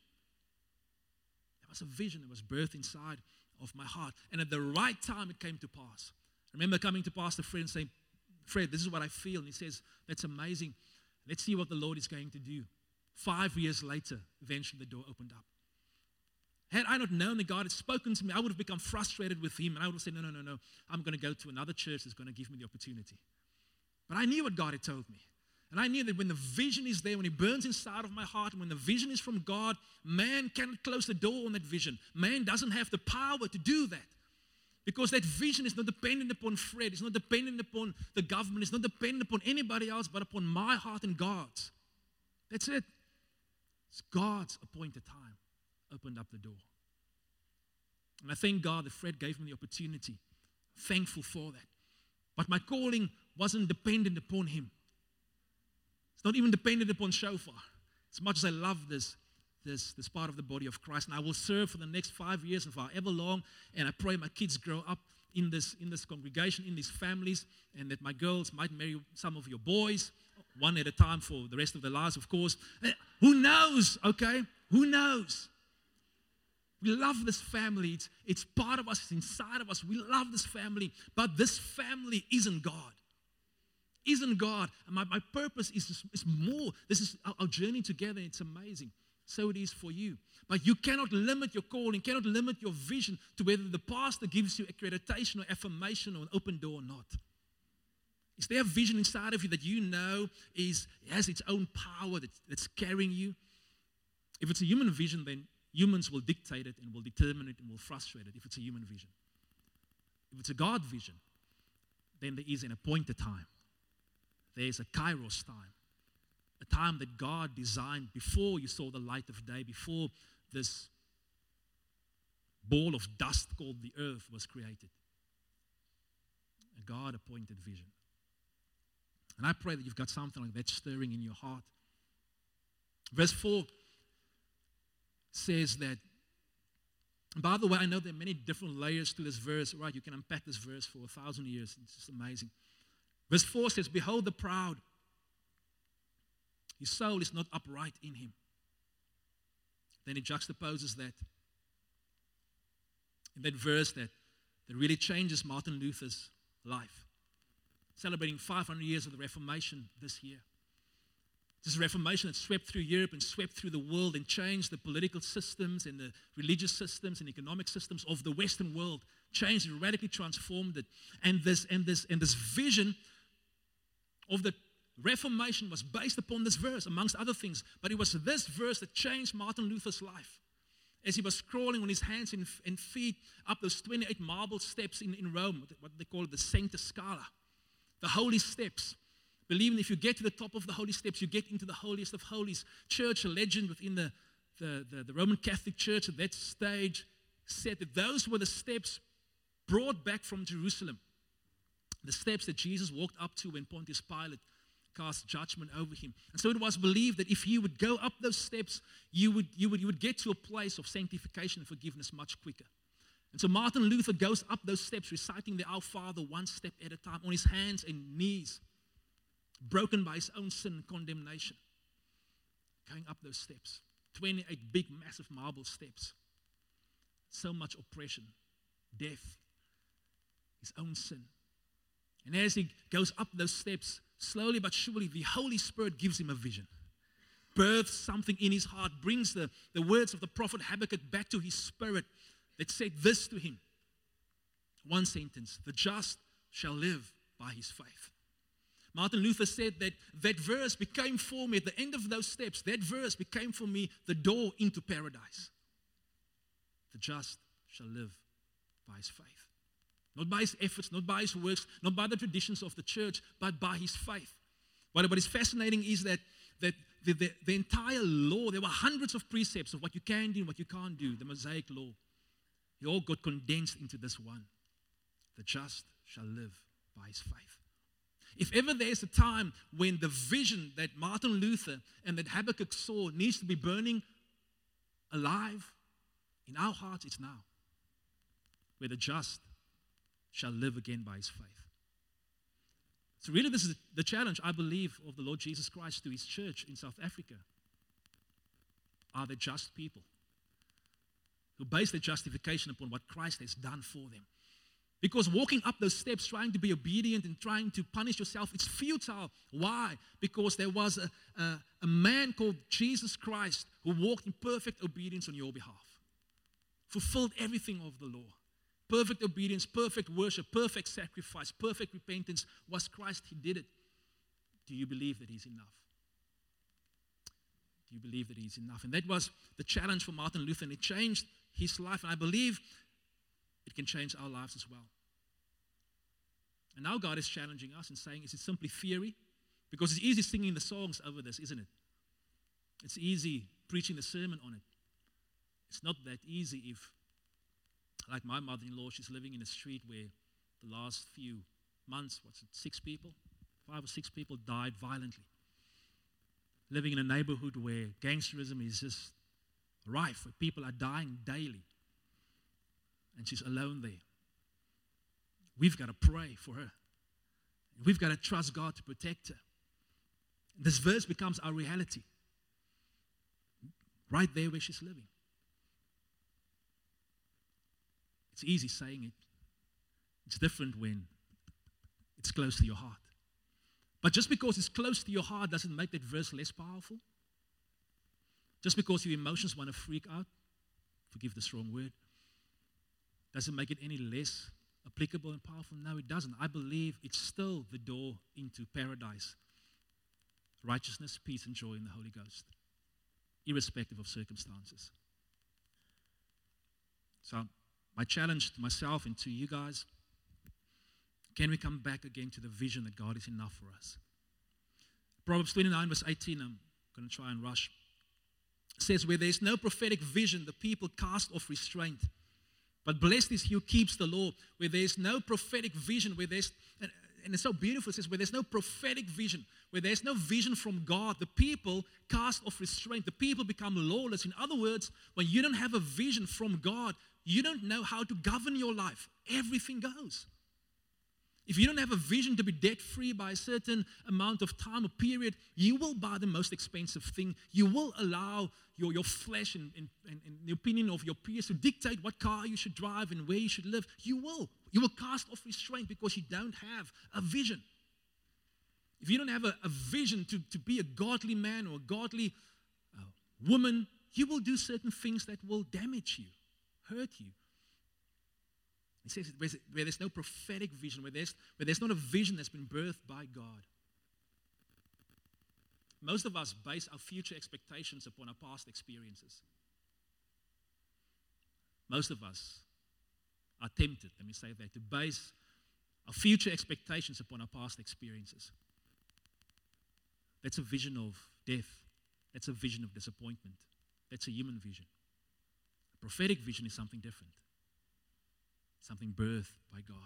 That was a vision that was birthed inside of my heart. And at the right time, it came to pass. I remember coming to Pastor Fred and saying, Fred, this is what I feel. And he says, that's amazing. Let's see what the Lord is going to do. Five years later, eventually the door opened up. Had I not known that God had spoken to me, I would have become frustrated with Him, and I would have said, no, no, no, no, I'm going to go to another church that's going to give me the opportunity. But I knew what God had told me. And I knew that when the vision is there, when it burns inside of my heart, and when the vision is from God, man cannot close the door on that vision. Man doesn't have the power to do that. Because that vision is not dependent upon Fred, it's not dependent upon the government, it's not dependent upon anybody else, but upon my heart and God's. That's it. It's God's appointed time opened up the door. And I thank God that Fred gave me the opportunity. Thankful for that. But my calling wasn't dependent upon him. It's not even dependent upon Shofar. As much as I love this, this, this part of the body of Christ, and I will serve for the next five years and forever long, and I pray my kids grow up in this, in this congregation, in these families, and that my girls might marry some of your boys, one at a time for the rest of their lives, of course. Who knows, okay? Who knows? We love this family. It's, it's part of us. It's inside of us. We love this family. But this family isn't God. Isn't God. And my, my purpose is, is more. This is our, our journey together. It's amazing. So it is for you. But you cannot limit your calling, cannot limit your vision to whether the pastor gives you accreditation or affirmation or an open door or not. Is there a vision inside of you that you know is has its own power that, that's carrying you? If it's a human vision, then humans will dictate it and will determine it and will frustrate it if it's a human vision. If it's a God vision, then there is an appointed time. There is a kairos time. A time that God designed before you saw the light of day, before this ball of dust called the earth was created. A God-appointed vision. And I pray that you've got something like that stirring in your heart. Verse four says that, and by the way, I know there are many different layers to this verse, right? You can unpack this verse for a thousand years. It's just amazing. Verse four says, behold the proud. His soul is not upright in him. Then it juxtaposes that in that verse that, that really changes Martin Luther's life. Celebrating five hundred years of the Reformation this year. This Reformation that swept through Europe and swept through the world and changed the political systems and the religious systems and economic systems of the Western world. Changed and radically transformed it. And this, and this, and this vision of the Reformation was based upon this verse, amongst other things. But it was this verse that changed Martin Luther's life. As he was crawling on his hands and, and feet up those twenty-eight marble steps in, in Rome, what they call it, the Sancta Scala, the holy steps. Believing if you get to the top of the holy steps, you get into the holiest of holies. Church, a legend within the, the, the, the Roman Catholic Church at that stage said that those were the steps brought back from Jerusalem. The steps that Jesus walked up to when Pontius Pilate cast judgment over him. And so it was believed that if you would go up those steps, you would, you would, you would get to a place of sanctification and forgiveness much quicker. And so Martin Luther goes up those steps, reciting the Our Father one step at a time, on his hands and knees, broken by his own sin and condemnation. Going up those steps, twenty-eight big, massive marble steps. So much oppression, death, his own sin. And as he goes up those steps, slowly but surely, the Holy Spirit gives him a vision. Births something in his heart, brings the, the words of the prophet Habakkuk back to his spirit that said this to him. One sentence, the just shall live by his faith. Martin Luther said that that verse became for me, at the end of those steps, that verse became for me the door into paradise. The just shall live by his faith. Not by his efforts, not by his works, not by the traditions of the church, but by his faith. What, what is fascinating is that, that the, the, the entire law, there were hundreds of precepts of what you can do and what you can't do, the Mosaic law. They all got condensed into this one. The just shall live by his faith. If ever there's a time when the vision that Martin Luther and that Habakkuk saw needs to be burning alive in our hearts, it's now. Where the just shall live again by his faith. So really this is the challenge, I believe, of the Lord Jesus Christ to his church in South Africa. Are they just people who base their justification upon what Christ has done for them? Because walking up those steps, trying to be obedient and trying to punish yourself, it's futile. Why? Because there was a, a, a man called Jesus Christ who walked in perfect obedience on your behalf. Fulfilled everything of the law. Perfect obedience, perfect worship, perfect sacrifice, perfect repentance was Christ. He did it. Do you believe that he's enough? Do you believe that he's enough? And that was the challenge for Martin Luther, and it changed his life. And I believe it can change our lives as well. And now God is challenging us and saying, is it simply theory? Because it's easy singing the songs over this, isn't it? It's easy preaching the sermon on it. It's not that easy if, like my mother-in-law, she's living in a street where the last few months, what's it, six people, five or six people died violently. Living in a neighborhood where gangsterism is just rife, where people are dying daily. And she's alone there. We've got to pray for her. We've got to trust God to protect her. This verse becomes our reality. Right there where she's living. It's easy saying it. It's different when it's close to your heart. But just because it's close to your heart doesn't make that verse less powerful. Just because your emotions want to freak out, forgive the strong word, doesn't make it any less applicable and powerful. No, it doesn't. I believe it's still the door into paradise. Righteousness, peace, and joy in the Holy Ghost, irrespective of circumstances. So, my challenge to myself and to you guys, can we come back again to the vision that God is enough for us? Proverbs twenty-nine verse eighteen, I'm going to try and rush, says, where there is no prophetic vision, the people cast off restraint. But blessed is he who keeps the law. Where there is no prophetic vision, where there's, and, and it's so beautiful, it says, where there's no prophetic vision, where there's no vision from God, the people cast off restraint. The people become lawless. In other words, when you don't have a vision from God, you don't know how to govern your life. Everything goes. If you don't have a vision to be debt-free by a certain amount of time or period, you will buy the most expensive thing. You will allow your, your flesh and, and, and, and the opinion of your peers to dictate what car you should drive and where you should live. You will. You will cast off restraint because you don't have a vision. If you don't have a, a vision to, to be a godly man or a godly uh, woman, you will do certain things that will damage you, hurt you. It says where, where there's no prophetic vision, where there's, where there's not a vision that's been birthed by God. Most of us base our future expectations upon our past experiences. Most of us are tempted, let me say that, to base our future expectations upon our past experiences. That's a vision of death. That's a vision of disappointment. That's a human vision. A prophetic vision is something different. Something birthed by God.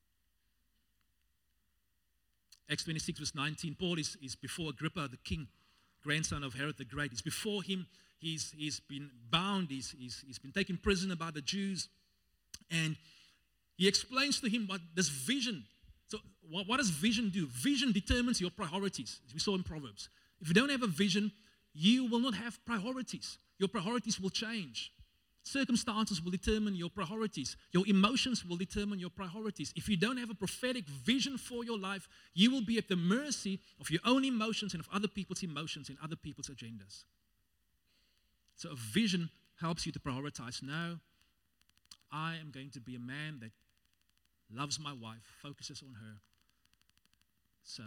Acts twenty-six verse nineteen, Paul is, is before Agrippa, the king, grandson of Herod the Great. He's before him. He's, he's been bound. He's, he's, he's been taken prisoner by the Jews. And he explains to him what this vision, so what, what does vision do? Vision determines your priorities, as we saw in Proverbs. If you don't have a vision, you will not have priorities. Your priorities will change. Circumstances will determine your priorities. Your emotions will determine your priorities. If you don't have a prophetic vision for your life, you will be at the mercy of your own emotions and of other people's emotions and other people's agendas. So a vision helps you to prioritize. Now, I am going to be a man that loves my wife, focuses on her. So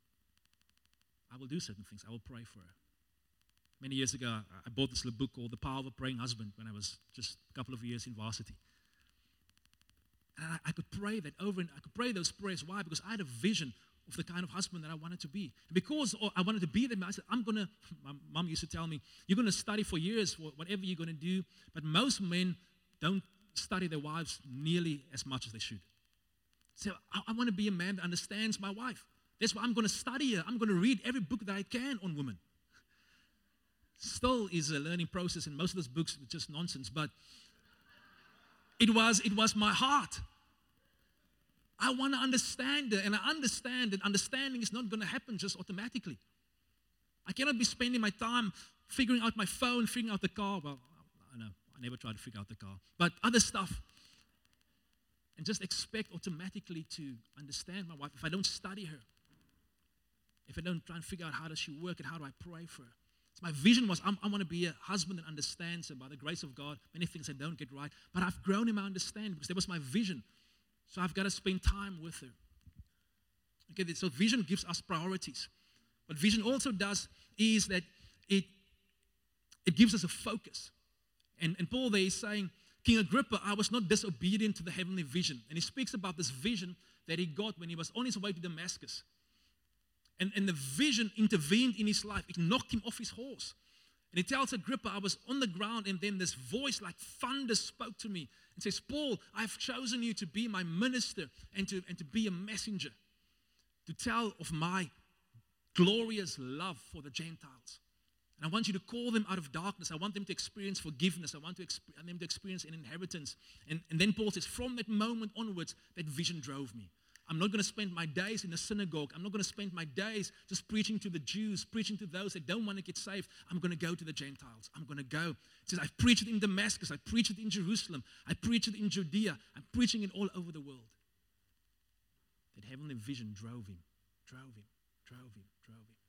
I will do certain things. I will pray for her. Many years ago, I bought this little book called The Power of a Praying Husband when I was just a couple of years in varsity. And I, I could pray that over, and I could pray those prayers. Why? Because I had a vision of the kind of husband that I wanted to be. And because I wanted to be them, I said, I'm going to, my mom used to tell me, you're going to study for years, for whatever you're going to do. But most men don't study their wives nearly as much as they should. So I, I want to be a man that understands my wife. That's why I'm going to study her. I'm going to read every book that I can on women. Still is a learning process, and most of those books are just nonsense, but it was, it was my heart. I want to understand it, and I understand that understanding is not going to happen just automatically. I cannot be spending my time figuring out my phone, figuring out the car. Well, I know, I never try to figure out the car, but other stuff. And just expect automatically to understand my wife if I don't study her. If I don't try and figure out how does she work and how do I pray for her. So my vision was, I'm, I want to be a husband that understands, and by the grace of God, many things I don't get right, but I've grown in my understanding because that was my vision. So I've got to spend time with her. Okay, so vision gives us priorities. What vision also does is that it, it gives us a focus. And, and Paul there is saying, King Agrippa, I was not disobedient to the heavenly vision. And he speaks about this vision that he got when he was on his way to Damascus. And, and the vision intervened in his life. It knocked him off his horse. And he tells Agrippa, I was on the ground, and then this voice like thunder spoke to me and says, Paul, I've chosen you to be my minister and to, and to be a messenger, to tell of my glorious love for the Gentiles. And I want you to call them out of darkness. I want them to experience forgiveness. I want to exp- them to experience an inheritance. And, and then Paul says, from that moment onwards, that vision drove me. I'm not going to spend my days in the synagogue. I'm not going to spend my days just preaching to the Jews, preaching to those that don't want to get saved. I'm going to go to the Gentiles. I'm going to go. It says, I've preached it in Damascus. I preached it in Jerusalem. I preached it in Judea. I'm preaching it all over the world. That heavenly vision drove him, drove him, drove him, drove him.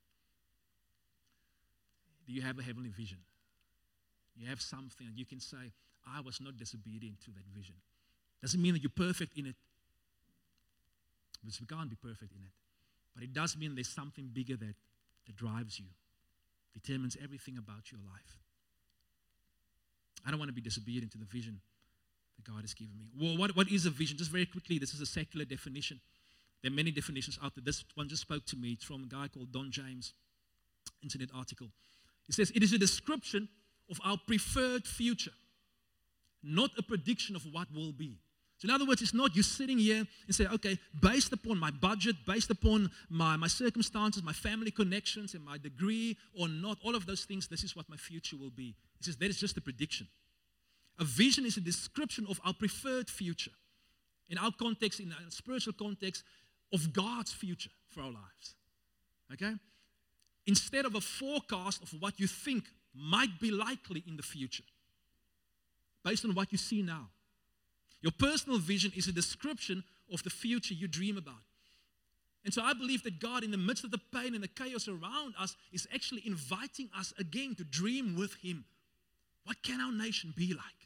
Do you have a heavenly vision? You have something that you can say, I was not disobedient to that vision. Doesn't mean that you're perfect in it. Because we can't be perfect in it. But it does mean there's something bigger that, that drives you, determines everything about your life. I don't want to be disobedient to the vision that God has given me. Well, what, what is a vision? Just very quickly, this is a secular definition. There are many definitions out there. This one just spoke to me. It's from a guy called Don James, internet article. It says, it is a description of our preferred future, not a prediction of what will be. So in other words, it's not you sitting here and say, okay, based upon my budget, based upon my, my circumstances, my family connections, and my degree or not, all of those things, this is what my future will be. It says that is just a prediction. A vision is a description of our preferred future. In our context, in a spiritual context, of God's future for our lives. Okay? Instead of a forecast of what you think might be likely in the future, based on what you see now. Your personal vision is a description of the future you dream about. And so I believe that God, in the midst of the pain and the chaos around us, is actually inviting us again to dream with Him. What can our nation be like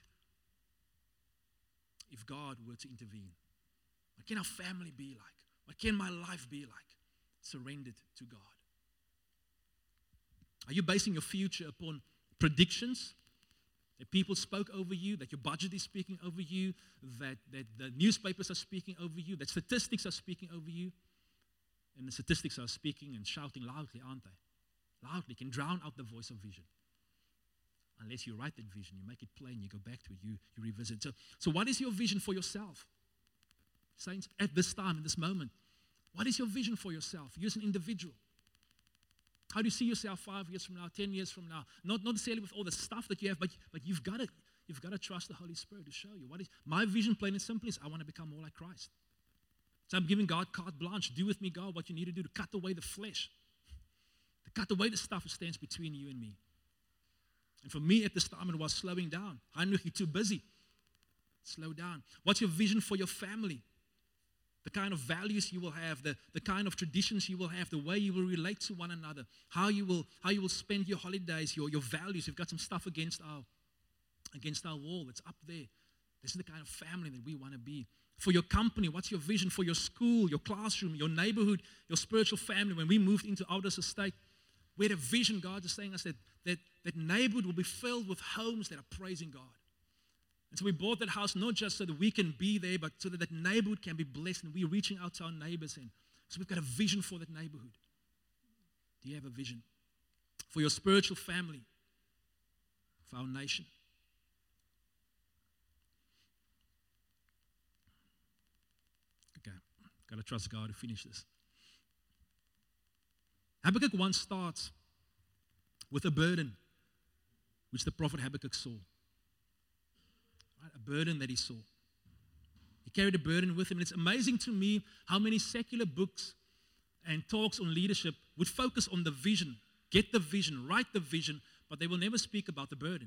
if God were to intervene? What can our family be like? What can my life be like? Surrendered to God. Are you basing your future upon predictions? That people spoke over you, that your budget is speaking over you, that, that the newspapers are speaking over you, that statistics are speaking over you. And the statistics are speaking and shouting loudly, aren't they? Loudly, can drown out the voice of vision. Unless you write that vision, you make it plain, you go back to it, you, you revisit. So, so what is your vision for yourself? Saints, at this time, in this moment, what is your vision for yourself? You as an individual. How do you see yourself five years from now, ten years from now? Not, not necessarily with all the stuff that you have, but, but you've got to you've got to trust the Holy Spirit to show you. What is my vision, plain and simple, is I want to become more like Christ. So I'm giving God carte blanche. Do with me, God, what you need to do to cut away the flesh. To cut away the stuff that stands between you and me. And for me at this time, it was slowing down. I knew you're too busy. Slow down. What's your vision for your family? The kind of values you will have, the, the kind of traditions you will have, the way you will relate to one another, how you will how you will spend your holidays, your, your values. We've got some stuff against our against our wall. It's up there. This is the kind of family that we want to be. For your company, what's your vision for your school, your classroom, your neighborhood, your spiritual family? When we moved into Aldous Estate, we had a vision. God is saying us that, that that neighborhood will be filled with homes that are praising God. And so we bought that house not just so that we can be there, but so that that neighborhood can be blessed. And we're reaching out to our neighbors. And so we've got a vision for that neighborhood. Do you have a vision? For your spiritual family? For our nation? Okay, got to trust God to finish this. Habakkuk one starts with a burden, which the prophet Habakkuk saw. A burden that he saw. He carried a burden with him. And it's amazing to me how many secular books and talks on leadership would focus on the vision, get the vision, write the vision, but they will never speak about the burden.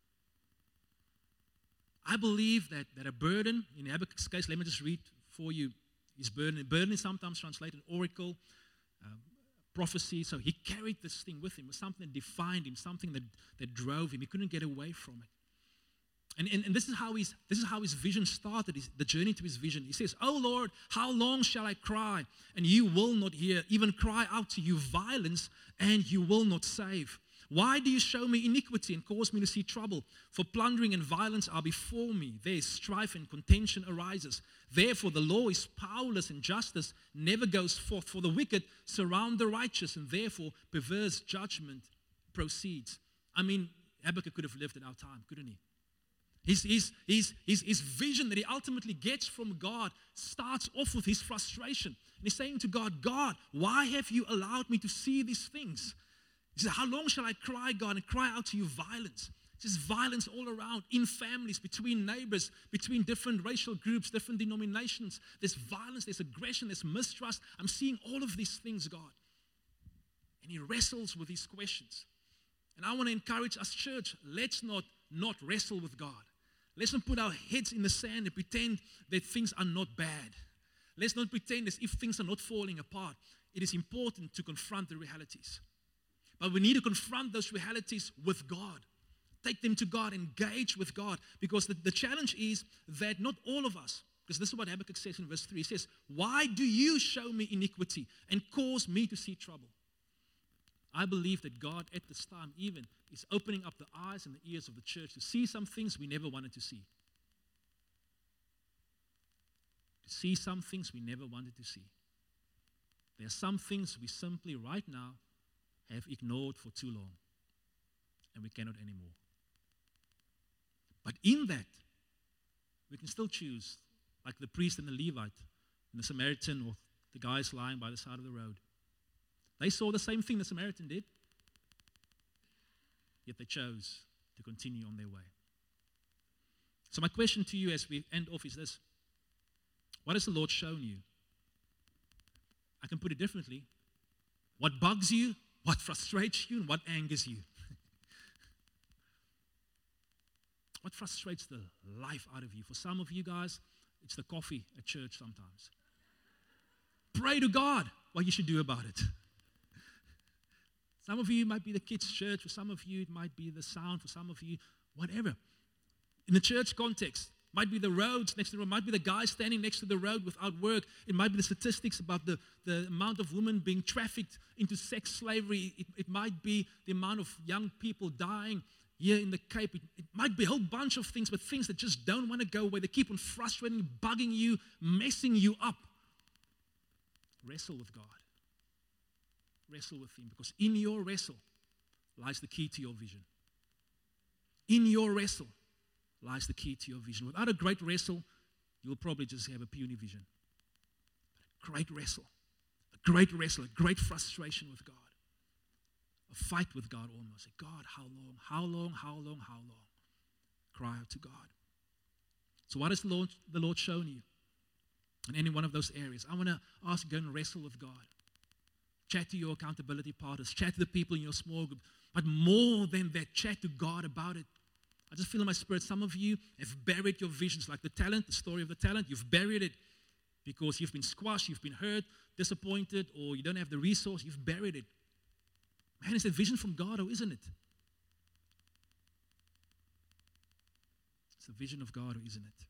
I believe that, that a burden, in Habakkuk's case, let me just read for you his burden. Burden is sometimes translated oracle, uh, prophecy. So he carried this thing with him. It was something that defined him, something that, that drove him. He couldn't get away from it. And, and, and this is how his this is how his vision started, his, the journey to his vision. He says, "Oh Lord, how long shall I cry, and you will not hear? Even cry out to you violence, and you will not save. Why do you show me iniquity and cause me to see trouble? For plundering and violence are before me. There is strife and contention arises. Therefore the law is powerless and justice never goes forth. For the wicked surround the righteous, and therefore perverse judgment proceeds. I mean, Habakkuk could have lived in our time, couldn't he? His, his, his, his, his vision that he ultimately gets from God starts off with his frustration. And he's saying to God, God, why have you allowed me to see these things? He says, how long shall I cry, God, and cry out to you violence? There's violence all around, in families, between neighbors, between different racial groups, different denominations. There's violence, there's aggression, there's mistrust. I'm seeing all of these things, God. And he wrestles with these questions. And I want to encourage us, church, let's not not wrestle with God. Let's not put our heads in the sand and pretend that things are not bad. Let's not pretend as if things are not falling apart. It is important to confront the realities. But we need to confront those realities with God. Take them to God, engage with God. Because the, the challenge is that not all of us, because this is what Habakkuk says in verse three, he says, why do you show me iniquity and cause me to see trouble? I believe that God at this time even is opening up the eyes and the ears of the church to see some things we never wanted to see. To see some things we never wanted to see. There are some things we simply right now have ignored for too long, and we cannot anymore. But in that, we can still choose, like the priest and the Levite, and the Samaritan, or the guys lying by the side of the road. They saw the same thing the Samaritan did, yet they chose to continue on their way. So my question to you as we end off is this: what has the Lord shown you? I can put it differently. What bugs you? What frustrates you and what angers you? What frustrates the life out of you? For some of you guys, it's the coffee at church sometimes. Pray to God what you should do about it. Some of you, it might be the kids' church. For some of you, it might be the sound. For some of you, whatever. In the church context, might be the roads next to the road. Might be the guy standing next to the road without work. It might be the statistics about the, the amount of women being trafficked into sex slavery. It, it might be the amount of young people dying here in the Cape. It, it might be a whole bunch of things, but things that just don't want to go away. They keep on frustrating, bugging you, messing you up. Wrestle with God. Wrestle with Him, because in your wrestle lies the key to your vision. In your wrestle lies the key to your vision. Without a great wrestle, you'll probably just have a puny vision. But a great wrestle, a great wrestle, a great frustration with God, a fight with God almost. Say, God, how long, how long, how long, how long? Cry out to God. So what has the Lord, the Lord shown you in any one of those areas? I want to ask you to go and wrestle with God. Chat to your accountability partners. Chat to the people in your small group. But more than that, chat to God about it. I just feel in my spirit, some of you have buried your visions, like the talent, the story of the talent. You've buried it because you've been squashed, you've been hurt, disappointed, or you don't have the resource. You've buried it. Man, is that vision from God, or isn't it? It's a vision of God, or isn't it?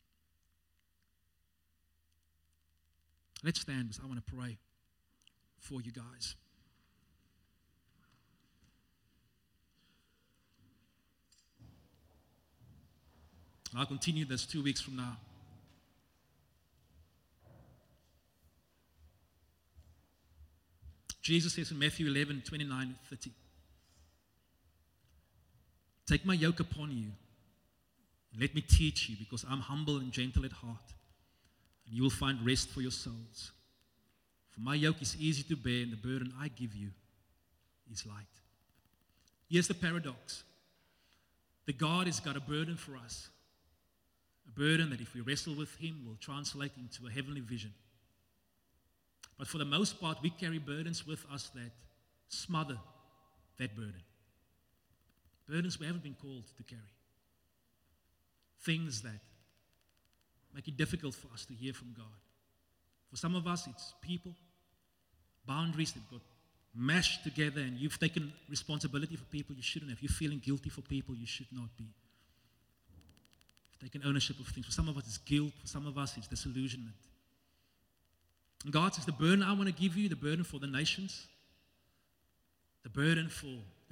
Let's stand, because I want to pray for you guys. I'll continue this two weeks from now. Jesus says in Matthew eleven, twenty-nine and thirty, take my yoke upon you and let me teach you, because I'm humble and gentle at heart, and you will find rest for your souls. For my yoke is easy to bear, and the burden I give you is light. Here's the paradox. The God has got a burden for us. A burden that if we wrestle with Him will translate into a heavenly vision. But for the most part, we carry burdens with us that smother that burden. Burdens we haven't been called to carry. Things that make it difficult for us to hear from God. For some of us, it's people, boundaries that got mashed together, and you've taken responsibility for people you shouldn't have. You're feeling guilty for people you should not be. You've taken ownership of things. For some of us, it's guilt. For some of us, it's disillusionment. And God says, the burden I want to give you, the burden for the nations, the burden for the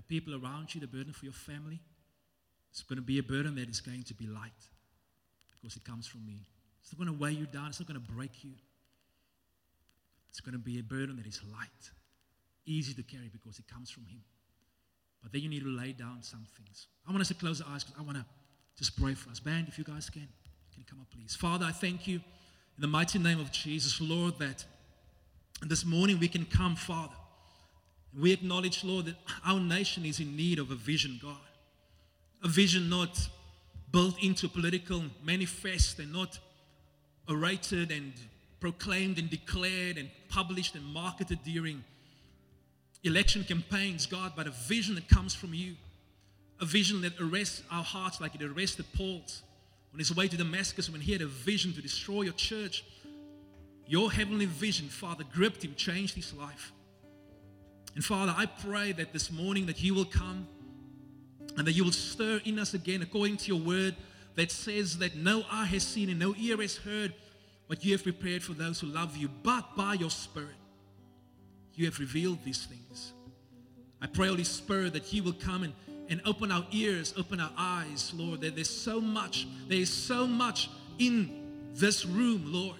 people around you, the burden for your family. It's going to be a burden that is going to be light because it comes from me. It's not going to weigh you down. It's not going to break you. It's going to be a burden that is light, easy to carry because it comes from Him. But then you need to lay down some things. I want us to close our eyes because I want to just pray for us. Band, if you guys can, can you come up, please? Father, I thank you in the mighty name of Jesus, Lord, that this morning we can come, Father. And we acknowledge, Lord, that our nation is in need of a vision, God. A vision not built into a political manifest and not orated and proclaimed and declared and published and marketed during election campaigns, God, but a vision that comes from you. A vision that arrests our hearts like it arrested Paul's on his way to Damascus when he had a vision to destroy your church. Your heavenly vision, Father, gripped him, changed his life. And Father, I pray that this morning that you will come and that you will stir in us again according to your word that says that no eye has seen and no ear has heard what you have prepared for those who love you, but by your Spirit you have revealed these things. I pray, Holy Spirit, that you will come and, and open our ears, open our eyes, Lord, that there's so much, there is so much in this room, Lord.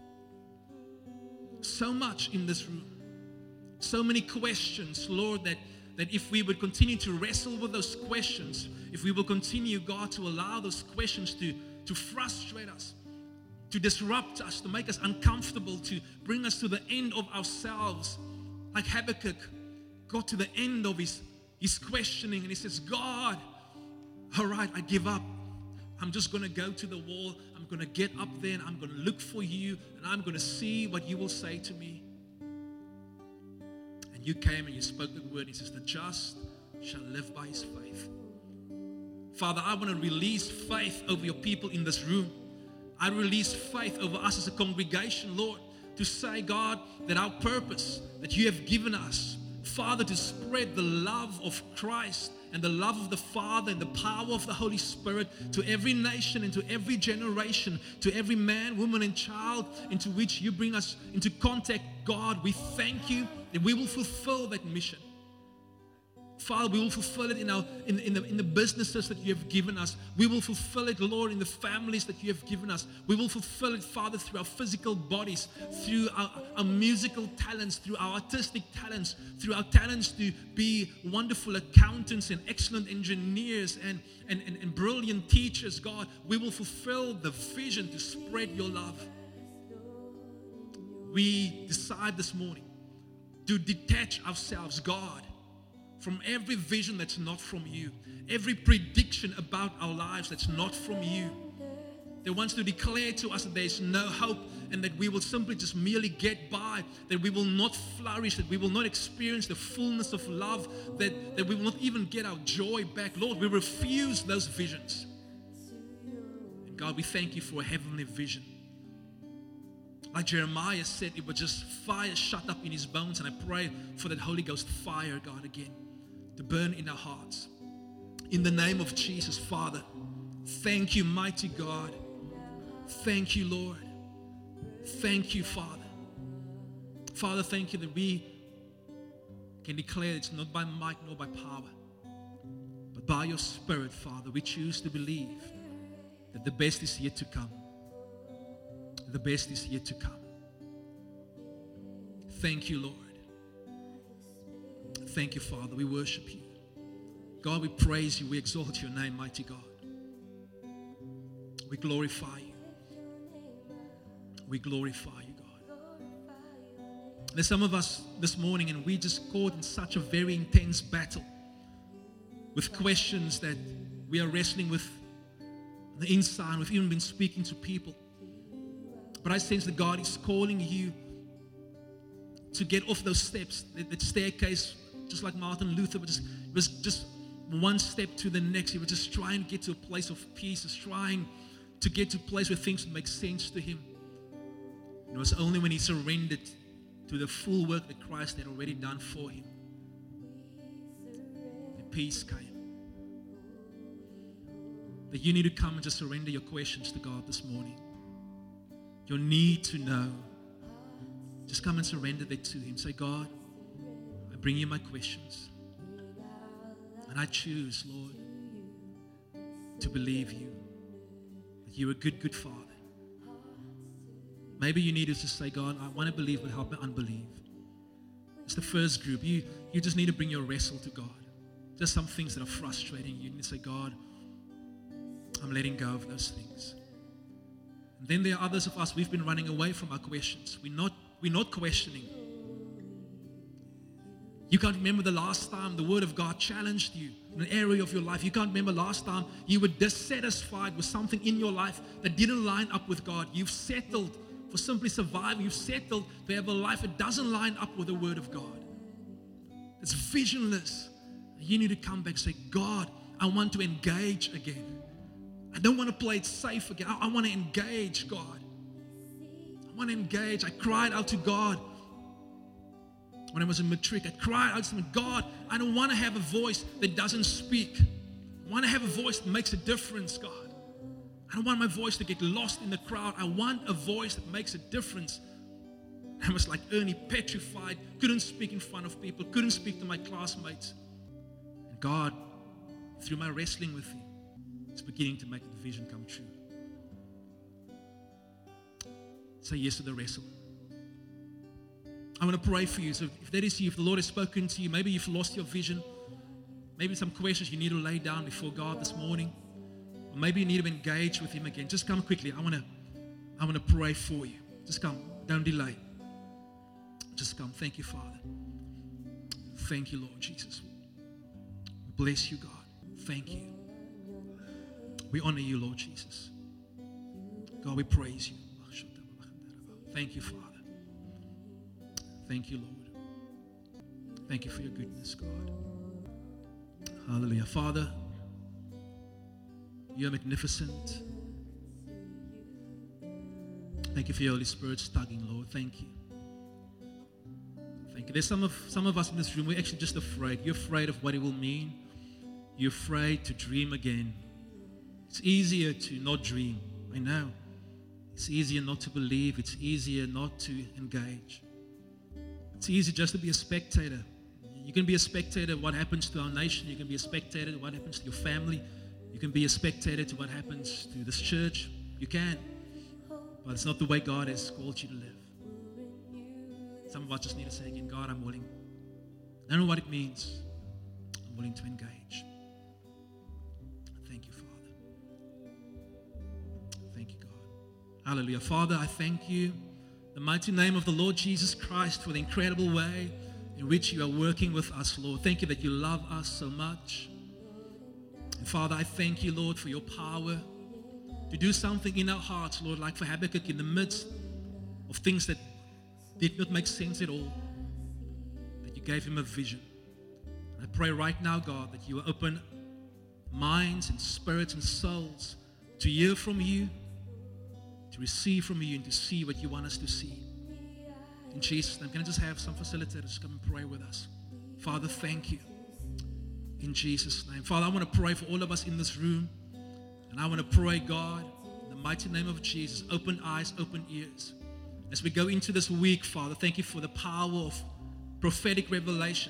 So much in this room. So many questions, Lord, that, that if we would continue to wrestle with those questions, if we will continue, God, to allow those questions to, to frustrate us, to disrupt us, to make us uncomfortable, to bring us to the end of ourselves, like Habakkuk got to the end of his, his questioning and he says, God, all right, I give up. I'm just going to go to the wall. I'm going to get up there and I'm going to look for you and I'm going to see what you will say to me. And you came and you spoke the word. He says, the just shall live by his faith. Father, I want to release faith over your people in this room. I release faith over us as a congregation, Lord, to say, God, that our purpose that you have given us, Father, to spread the love of Christ and the love of the Father and the power of the Holy Spirit to every nation and to every generation, to every man, woman, and child into which you bring us into contact. God, we thank you that we will fulfill that mission. Father, we will fulfill it in, our, in, in, the, in the businesses that you have given us. We will fulfill it, Lord, in the families that you have given us. We will fulfill it, Father, through our physical bodies, through our, our musical talents, through our artistic talents, through our talents to be wonderful accountants and excellent engineers and, and, and, and brilliant teachers, God. We will fulfill the vision to spread your love. We decide this morning to detach ourselves, God, from every vision that's not from you, every prediction about our lives that's not from you, that wants to declare to us that there's no hope and that we will simply just merely get by, that we will not flourish, that we will not experience the fullness of love, that, that we will not even get our joy back. Lord, we refuse those visions. And God, we thank you for a heavenly vision. Like Jeremiah said, it was just fire shut up in his bones, and I pray for that Holy Ghost fire, God, again, to burn in our hearts. In the name of Jesus, Father, thank you, mighty God. Thank you, Lord. Thank you, Father. Father, thank you that we can declare it's not by might nor by power, but by your Spirit, Father. We choose to believe that the best is yet to come. The best is yet to come. Thank you, Lord. Thank you, Father. We worship you. God, we praise you. We exalt your name, mighty God. We glorify you. We glorify you, God. There's some of us this morning and we just caught in such a very intense battle with questions that we are wrestling with on the inside. We've even been speaking to people. But I sense that God is calling you to get off those steps, that, that staircase, just like Martin Luther, but just, it was just one step to the next. He was just trying to get to a place of peace, just trying to get to a place where things would make sense to him. And it was only when he surrendered to the full work that Christ had already done for him that peace came. That you need to come and just surrender your questions to God this morning. Your need to know. Just come and surrender that to him. Say, God, I bring you my questions. And I choose, Lord, to believe you, that you're a good, good Father. Maybe you need to just say, God, I want to believe, but help my unbelief. It's the first group. You, you just need to bring your wrestle to God. There's some things that are frustrating you. You need to say, God, I'm letting go of those things. And then there are others of us, we've been running away from our questions. We're not, we're not questioning. You can't remember the last time the Word of God challenged you in an area of your life. You can't remember last time you were dissatisfied with something in your life that didn't line up with God. You've settled for simply surviving. You've settled to have a life that doesn't line up with the Word of God. It's visionless. You need to come back and say, God, I want to engage again. I don't want to play it safe again. I, I want to engage, God. I want to engage. I cried out to God when I was in matric. I cried out to him, God, I don't want to have a voice that doesn't speak. I want to have a voice that makes a difference, God. I don't want my voice to get lost in the crowd. I want a voice that makes a difference. I was like Ernie, petrified, couldn't speak in front of people, couldn't speak to my classmates. And God, through my wrestling with him, is beginning to make the vision come true. Say yes to the wrestle. I want to pray for you. So if that is you, if the Lord has spoken to you, maybe you've lost your vision, maybe some questions you need to lay down before God this morning, or maybe you need to engage with him again. Just come quickly. I want to, I want to pray for you. Just come. Don't delay. Just come. Thank you, Father. Thank you, Lord Jesus. Bless you, God. Thank you. We honor you, Lord Jesus. God, we praise you. Thank you, Father. Thank you, Lord. Thank you for your goodness, God. Hallelujah. Father, you are magnificent. Thank you for your Holy Spirit's tugging, Lord. Thank you. Thank you. There's some of some of us in this room, we're actually just afraid. You're afraid of what it will mean. You're afraid to dream again. It's easier to not dream. I know. It's easier not to believe. It's easier not to engage. It's easy just to be a spectator. You can be a spectator of what happens to our nation. You can be a spectator to what happens to your family. You can be a spectator to what happens to this church. You can. But it's not the way God has called you to live. Some of us just need to say again, God, I'm willing. I don't know what it means. I'm willing to engage. Thank you, Father. Thank you, God. Hallelujah. Father, I thank you. The mighty name of the Lord Jesus Christ for the incredible way in which you are working with us, Lord. Thank you that you love us so much. And Father, I thank you, Lord, for your power to do something in our hearts, Lord, like for Habakkuk in the midst of things that did not make sense at all, that you gave him a vision. And I pray right now, God, that you will open minds and spirits and souls to hear from you, to receive from you, and to see what you want us to see. In Jesus' name, can I just have some facilitators come and pray with us? Father, thank you. In Jesus' name. Father, I want to pray for all of us in this room. And I want to pray, God, in the mighty name of Jesus, open eyes, open ears. As we go into this week, Father, thank you for the power of prophetic revelation.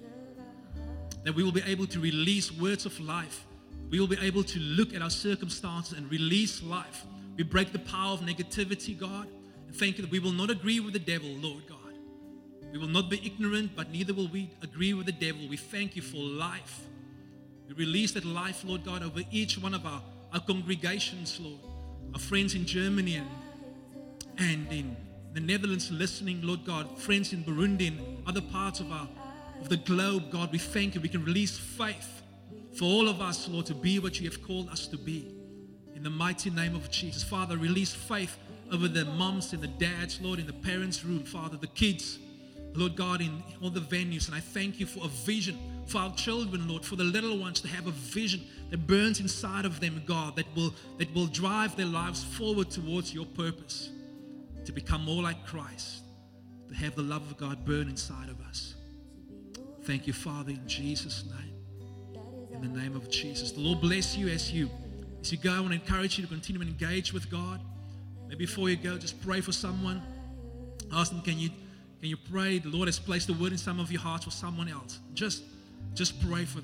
That we will be able to release words of life. We will be able to look at our circumstances and release life. We break the power of negativity, God. And thank you that we will not agree with the devil, Lord God. We will not be ignorant, but neither will we agree with the devil. We thank you for life. We release that life, Lord God, over each one of our, our congregations, Lord. Our friends in Germany and, and in the Netherlands listening, Lord God. Friends in Burundi and other parts of, our, of the globe, God. We thank you. We can release faith for all of us, Lord, to be what you have called us to be. In the mighty name of Jesus. Father, release faith over the moms and the dads, Lord, in the parents' room. Father, the kids, Lord God, in all the venues. And I thank you for a vision for our children, Lord, for the little ones to have a vision that burns inside of them, God, that will, that will drive their lives forward towards your purpose, to become more like Christ, to have the love of God burn inside of us. Thank you, Father, in Jesus' name. In the name of Jesus. The Lord bless you as you As you go. I want to encourage you to continue to engage with God. Maybe before you go, just pray for someone. Ask them, can you can you pray? The Lord has placed a word in some of your hearts for someone else. Just, just pray for them.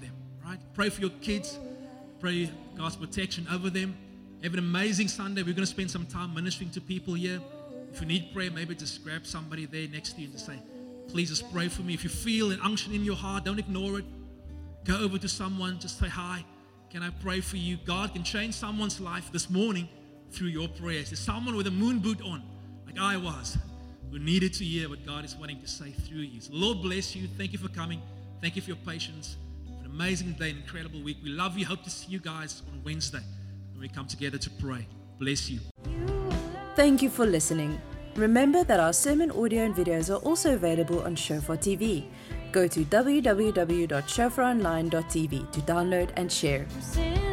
right? Pray for your kids. Pray God's protection over them. Have an amazing Sunday. We're going to spend some time ministering to people here. If you need prayer, maybe just grab somebody there next to you and just say, please just pray for me. If you feel an unction in your heart, don't ignore it. Go over to someone, just say, hi, can I pray for you? God can change someone's life this morning through your prayers. There's someone with a moon boot on, like I was, who needed to hear what God is wanting to say through you. So Lord bless you. Thank you for coming. Thank you for your patience. An amazing day, an incredible week. We love you. Hope to see you guys on Wednesday when we come together to pray. Bless you. Thank you for listening. Remember that our sermon audio and videos are also available on Shofar T V. Go to w w w dot shofar online dot t v to download and share.